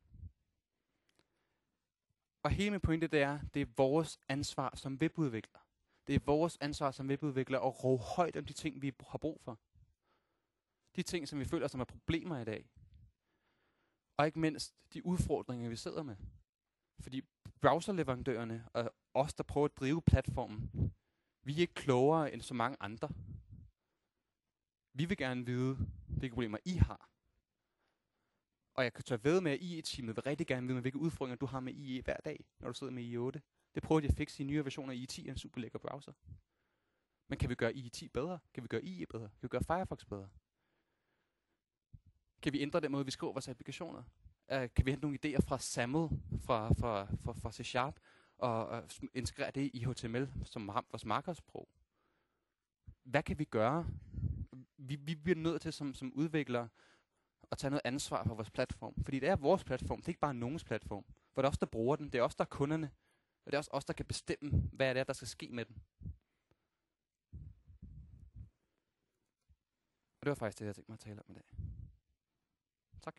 Og hele min pointe, det er vores ansvar som webudvikler. Det er vores ansvar som webudvikler at råbe højt om de ting, vi har brug for. De ting, som vi føler som er problemer i dag. Og ikke mindst de udfordringer, vi sidder med. Fordi browserleverandørerne og os, der prøver at drive platformen, vi er ikke klogere end så mange andre. Vi vil gerne vide, hvilke problemer I har. Og jeg kan tage ved med, at IE-teamet vil rigtig gerne vide, hvilke udfordringer du har med IE hver dag, når du sidder med IE8. Det prøver de at fikse i nye versioner af IE10, en super lækker browser. Men kan vi gøre IE10 bedre? Kan vi gøre IE bedre? Kan vi gøre Firefox bedre? Kan vi ændre den måde, vi skriver vores applikationer? Kan vi hente nogle idéer fra SAML, fra C# og integrere det i HTML som vores markersprog? Hvad kan vi gøre? Vi bliver nødt til som udviklere at tage noget ansvar for vores platform. Fordi det er vores platform, det er ikke bare nogens platform. For det er os, der bruger den, det er os, der er kunderne, og det er også os, der kan bestemme, hvad det er, der skal ske med den. Og det var faktisk det, jeg tænkte mig at tale om i dag. Tak.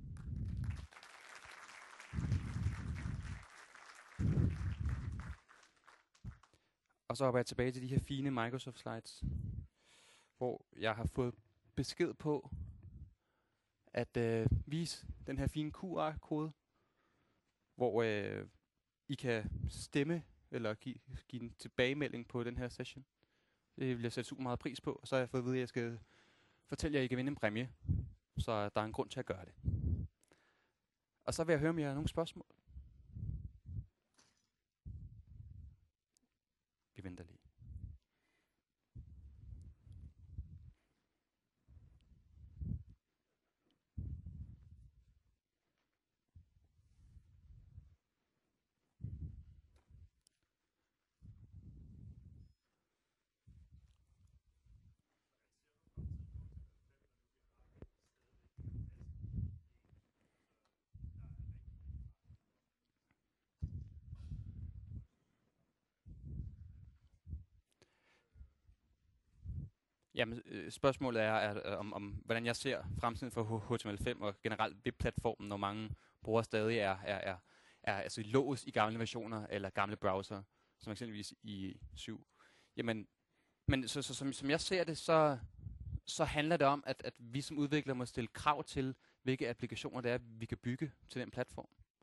Og så hopper jeg tilbage til de her fine Microsoft slides, hvor jeg har fået besked på at vise den her fine QR-kode, hvor I kan stemme eller give en tilbagemelding på den her session. Det vil jeg sætte super meget pris på, og så har jeg fået at vide, at jeg skal fortælle jer, at I kan vinde en præmie, så der er en grund til at gøre det. Og så vil jeg høre, om I har nogle spørgsmål. Vi venter lige. Jamen, spørgsmålet er om hvordan jeg ser fremtiden for HTML5 og generelt webplatformen, når mange brugere stadig er altså låst i gamle versioner eller gamle browser, som eksempelvis i 7. Jamen, men som jeg ser det, så handler det om, at vi som udviklere må stille krav til, hvilke applikationer det er, vi kan bygge til den platform.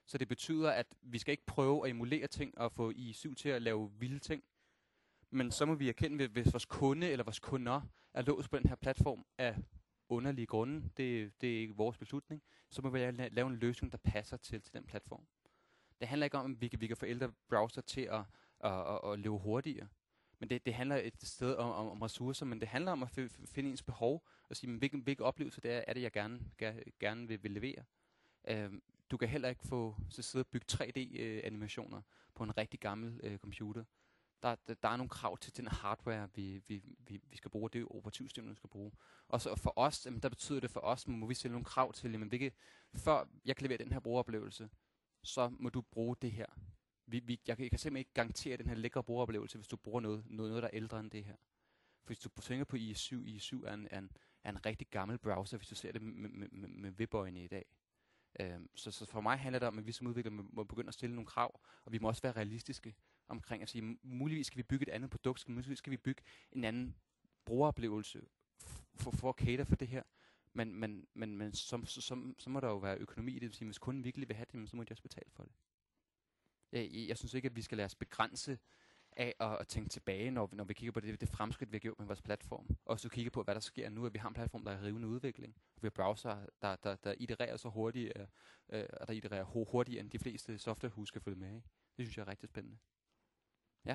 Så det betyder, at vi skal ikke prøve at emulere ting og få i7 til at lave vilde ting. Men så må vi erkende, hvis vores kunde eller vores kunder er låst på den her platform af underlige grunde, det er ikke vores beslutning, så må vi lave en løsning, der passer til den platform. Det handler ikke om, at vi kan få ældre browser til at løbe hurtigere. Men det handler et sted om ressourcer, men det handler om at finde ens behov og sige, hvilke oplevelser det er det, jeg gerne vil levere. Du kan heller ikke få så sidde og bygge 3D-animationer på en rigtig gammel computer. Der er nogle krav til den hardware, vi skal bruge, det operativsystemet, vi skal bruge. Og så for os, der betyder det for os, må vi stille nogle krav til, jamen, før jeg kan levere den her brugeroplevelse, så må du bruge det her. Jeg kan simpelthen ikke garantere den her lækre brugeroplevelse, hvis du bruger noget der er ældre end det her. For hvis du tænker på IE7 er en rigtig gammel browser, hvis du ser det med webøjne i dag. Så for mig handler det om, at vi som udviklere må begynde at stille nogle krav, og vi må også være realistiske omkring at sige, muligvis skal vi bygge et andet produkt, muligvis skal vi bygge en anden brugeroplevelse for at cater for det her. Men så må der jo være økonomi i det, hvis kunden virkelig vil have det, så må de også betale for det. Jeg synes ikke, at vi skal lade os begrænse af at tænke tilbage, når vi kigger på det fremskridt, vi har gjort med vores platform. Og så kigger på, hvad der sker nu, at vi har en platform, der er rivende udvikling. Vi har browser, der itererer så hurtigt, og der itererer hurtigere, end de fleste softwarehuse kan følge med i. Det synes jeg er rigtig spændende. Ja.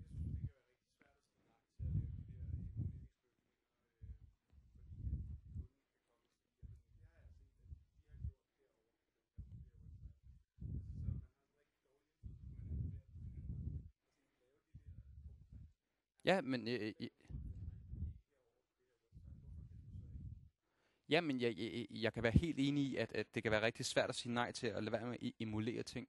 Ja, men jeg kan være helt enig i, at det kan være rigtig svært at sige nej til at lade være med at emulere ting.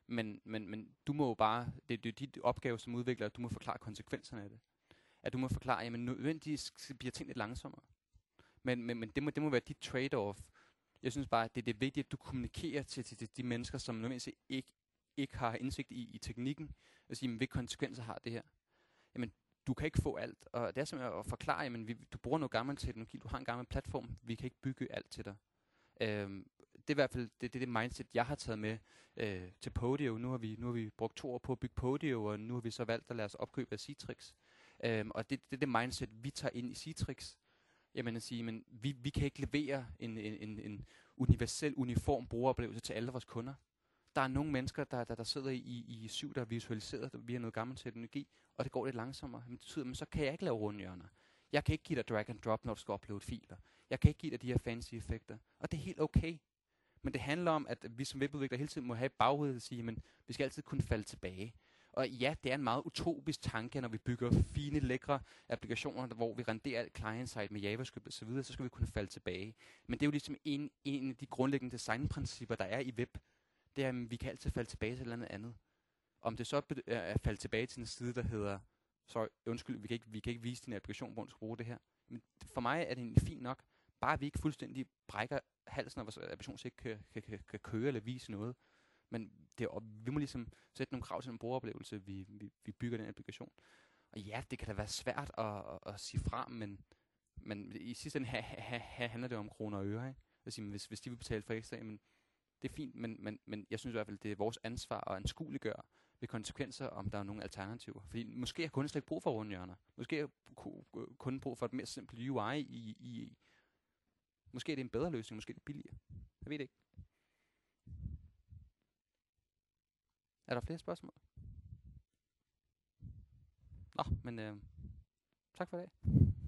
Men du må jo bare, det er dit opgave som udvikler, at du må forklare konsekvenserne af det. At du må forklare, jamen nødvendigvis bliver ting lidt langsommere. Men det må være dit trade-off. Jeg synes bare, at det er vigtigt, at du kommunikerer til de mennesker, som nødvendigvis ikke har indsigt i teknikken, og sige, hvilke konsekvenser har det her. Jamen, du kan ikke få alt, og det er simpelthen at forklare, jamen, du bruger noget gammel teknologi, du har en gammel platform, vi kan ikke bygge alt til dig. Det er i hvert fald det mindset, jeg har taget med til Podio. Nu har vi brugt 2 år på at bygge Podio, og nu har vi så valgt at lade os opkøbe af Citrix. Og det er det mindset, vi tager ind i Citrix. Jamen at sige, men vi kan ikke levere en universel, uniform brugeroplevelse til alle vores kunder. Der er nogle mennesker, der sidder i 7, der er visualiseret via noget gammel teknologi, og det går lidt langsommere. Men det betyder, men så kan jeg ikke lave rundhjørner. Jeg kan ikke give dig drag and drop, når du skal uploade filer. Jeg kan ikke give dig de her fancy effekter. Og det er helt okay. Men det handler om, at vi som webudviklere hele tiden må have i baghovedet og sige, men vi skal altid kunne falde tilbage. Og ja, det er en meget utopisk tanke, når vi bygger fine, lækre applikationer, hvor vi renderer alt client-side med JavaScript og så videre, så skal vi kunne falde tilbage. Men det er jo ligesom en af de grundlæggende designprincipper, der er i web. Det er, at vi kan altid falde tilbage til et eller andet. Om det så er at falde tilbage til en side, der hedder, undskyld, vi kan ikke vise din applikation, hvor du skal bruge det her. Men for mig er det fint nok, bare vi ikke fuldstændig brækker halsen, når vores applikation ikke kan køre eller vise noget. Men vi må ligesom sætte nogle krav til den brugeroplevelse, vi bygger den applikation. Og ja, det kan da være svært at sige fra, men i sidste ende handler det om kroner og øre. Ikke? Altså, hvis de vil betale for ekstra, men det er fint, men jeg synes i hvert fald, det er vores ansvar at anskueliggøre ved konsekvenser, om der er nogle alternativer. Fordi måske har kunden slet ikke brug for rundhjørner. Måske har kunden brug for et mere simpelt UI i. Måske er det en bedre løsning, måske er det billigere. Jeg ved det ikke. Er der flere spørgsmål? Nå, men tak for i dag.